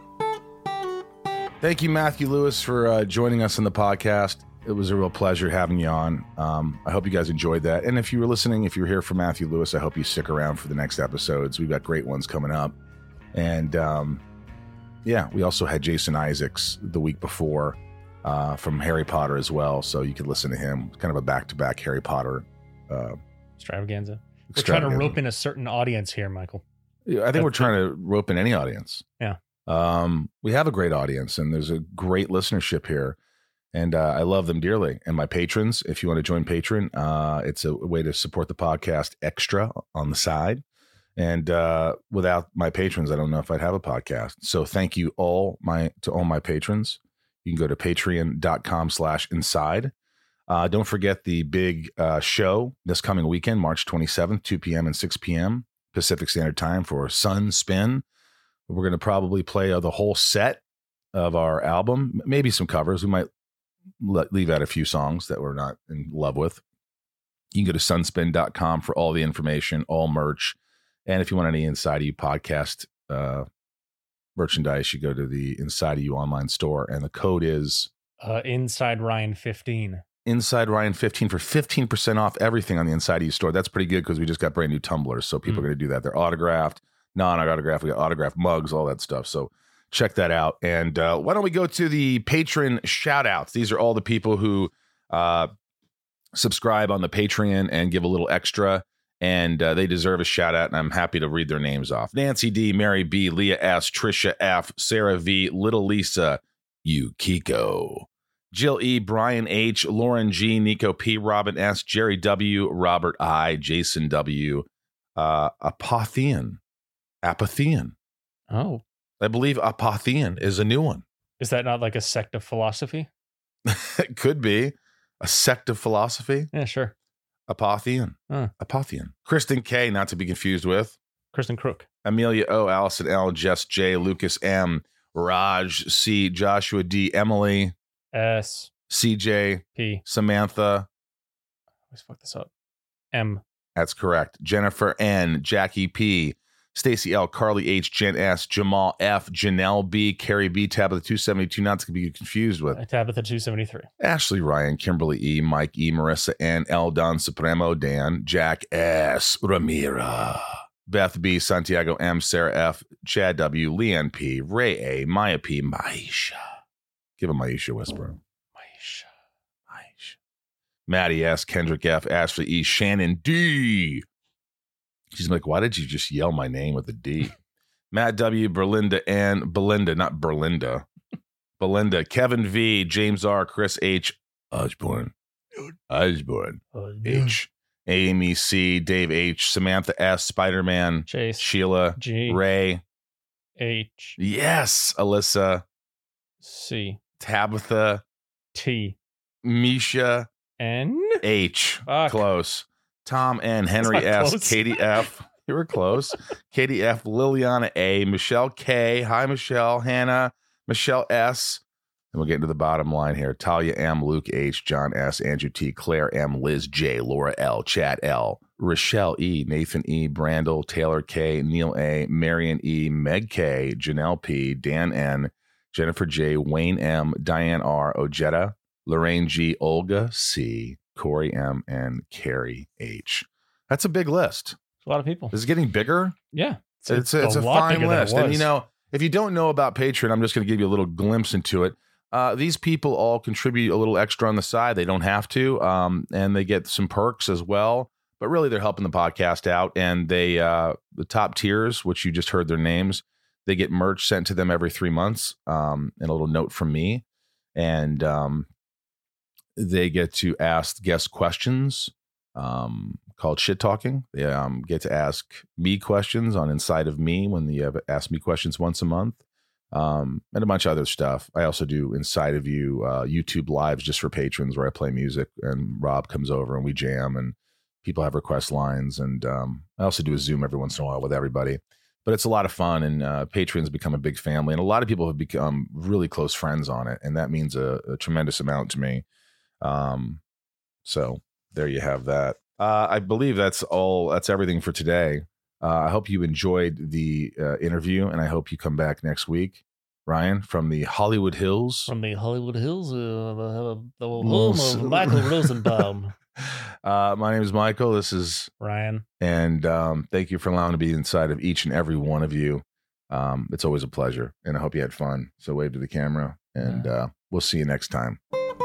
Thank you, Matthew Lewis, for joining us on the podcast. It was a real pleasure having you on. I hope you guys enjoyed that. And if you were listening, if you're here for Matthew Lewis, I hope you stick around for the next episodes. We've got great ones coming up. And yeah, we also had Jason Isaacs the week before from Harry Potter as well. So you could listen to him. Kind of a back-to-back Harry Potter extravaganza. We're trying to rope in a certain audience here, Michael. Yeah, I think we're trying to rope in any audience. Yeah. We have a great audience, and there's a great listenership here. And I love them dearly. And my patrons, if you want to join Patreon, it's a way to support the podcast extra on the side. And without my patrons, I don't know if I'd have a podcast. So thank you to all my patrons. You can go to patreon.com/inside. Don't forget the big show this coming weekend, March 27th, 2 p.m. and 6 p.m. Pacific Standard Time for Sun Spin. We're going to probably play the whole set of our album, maybe some covers. We might leave out a few songs that we're not in love with. You can go to sunspin.com for all the information, all merch. And if you want any Inside of You podcast merchandise, you go to the Inside of You online store, and the code is Inside Ryan 15. Inside Ryan 15 for 15% off everything on the Inside of You store. That's pretty good because we just got brand new tumblers, so people are going to do that. They're autographed, non-autographed. We got autographed mugs, all that stuff. So check that out. And why don't we go to the patron shout outs? These are all the people who subscribe on the Patreon and give a little extra. And they deserve a shout out, and I'm happy to read their names off. Nancy D, Mary B, Leah S, Trisha F, Sarah V, Little Lisa, Yukiko, Jill E, Brian H, Lauren G, Nico P, Robin S, Jerry W, Robert I, Jason W, Apothian. Oh. I believe Apothian is a new one. Is that not like a sect of philosophy? It could be a sect of philosophy. Yeah, sure. Apothian. Apothian. Kristen K, not to be confused with Kristen Crook. Amelia O, Allison L, Jess J, Lucas M, Raj C, Joshua D, Emily S, CJ P, Samantha. I always fuck this up. M. That's correct. Jennifer N, Jackie P, Stacy L, Carly H, Jen S, Jamal F, Janelle B, Carrie B, Tabitha 272, not to be confused with Tabitha 273. Ashley Ryan, Kimberly E, Mike E, Marissa N, L, Don Supremo, Dan, Jack S, Ramira, Beth B, Santiago M, Sarah F, Chad W, Leanne P, Ray A, Maya P, Maisha. Give a Maisha whisper. Maisha. Maddie S, Kendrick F, Ashley E, Shannon D. She's like, why did you just yell my name with a D? Matt W, Belinda, not Berlinda. Belinda, Kevin V, James R, Chris H, Osborne, H, Amy C, Dave H, Samantha S, Spider-Man, Chase, Sheila, G, Ray, H, yes, Alyssa, C, Tabitha, T, Misha N? H. Fuck. Close. Tom N. Henry That's not S. close. Katie F. You were close. Katie F. Liliana A. Michelle K. Hi, Michelle. Hannah. Michelle S. And we'll get into the bottom line here. Talia M. Luke H. John S. Andrew T. Claire M. Liz J. Laura L. Chad L. Rochelle E. Nathan E. Brandel. Taylor K. Neil A. Marion E. Meg K. Janelle P. Dan N. Jennifer J. Wayne M. Diane R. Ojeda. Lorraine G. Olga C. Corey M. and Carrie H. That's a big list. A lot of people. Is it getting bigger? Yeah. It's a lot fine bigger than it list. And, was. if you don't know about Patreon, I'm just going to give you a little glimpse into it. These people all contribute a little extra on the side. They don't have to. And they get some perks as well. But really, they're helping the podcast out. And they, the top tiers, which you just heard their names, they get merch sent to them every 3 months, and a little note from me. And they get to ask guest questions called Shit Talking. They get to ask me questions on Inside of Me when they ask me questions once a month, and a bunch of other stuff. I also do Inside of You YouTube lives just for patrons where I play music and Rob comes over and we jam and people have request lines. And I also do a Zoom every once in a while with everybody. But it's a lot of fun, and patrons become a big family. And a lot of people have become really close friends on it, and that means a tremendous amount to me. So there you have that. I believe that's all. That's everything for today. I hope you enjoyed the interview, and I hope you come back next week. Ryan, from the Hollywood Hills. From the Hollywood Hills, the home of Michael Rosenbaum. My name is Michael. This is Ryan. And thank you for allowing me to be inside of each and every one of you. It's always a pleasure, and I hope you had fun. So wave to the camera, and we'll see you next time.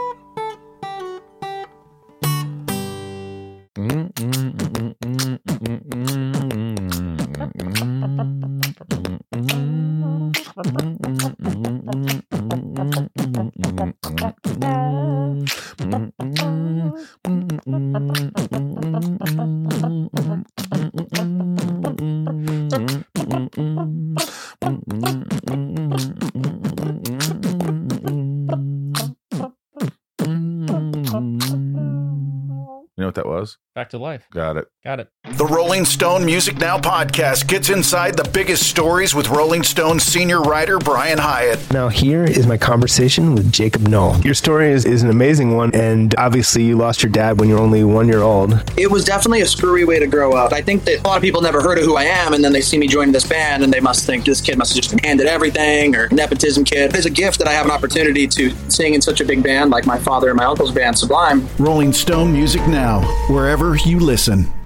You know what that was? Back to life. Got it. Got it. The Rolling Stone Music Now podcast gets inside the biggest stories with Rolling Stone senior writer Brian Hyatt. Now here is my conversation with Jacob Knoll. Your story is an amazing one, and obviously you lost your dad when you were only 1 year old. It was definitely a screwy way to grow up. I think that a lot of people never heard of who I am, and then they see me joining this band, and they must think this kid must have just been handed everything, or nepotism kid. It's a gift that I have an opportunity to sing in such a big band like my father and my uncle's band, Sublime. Rolling Stone Music Now, wherever you listen.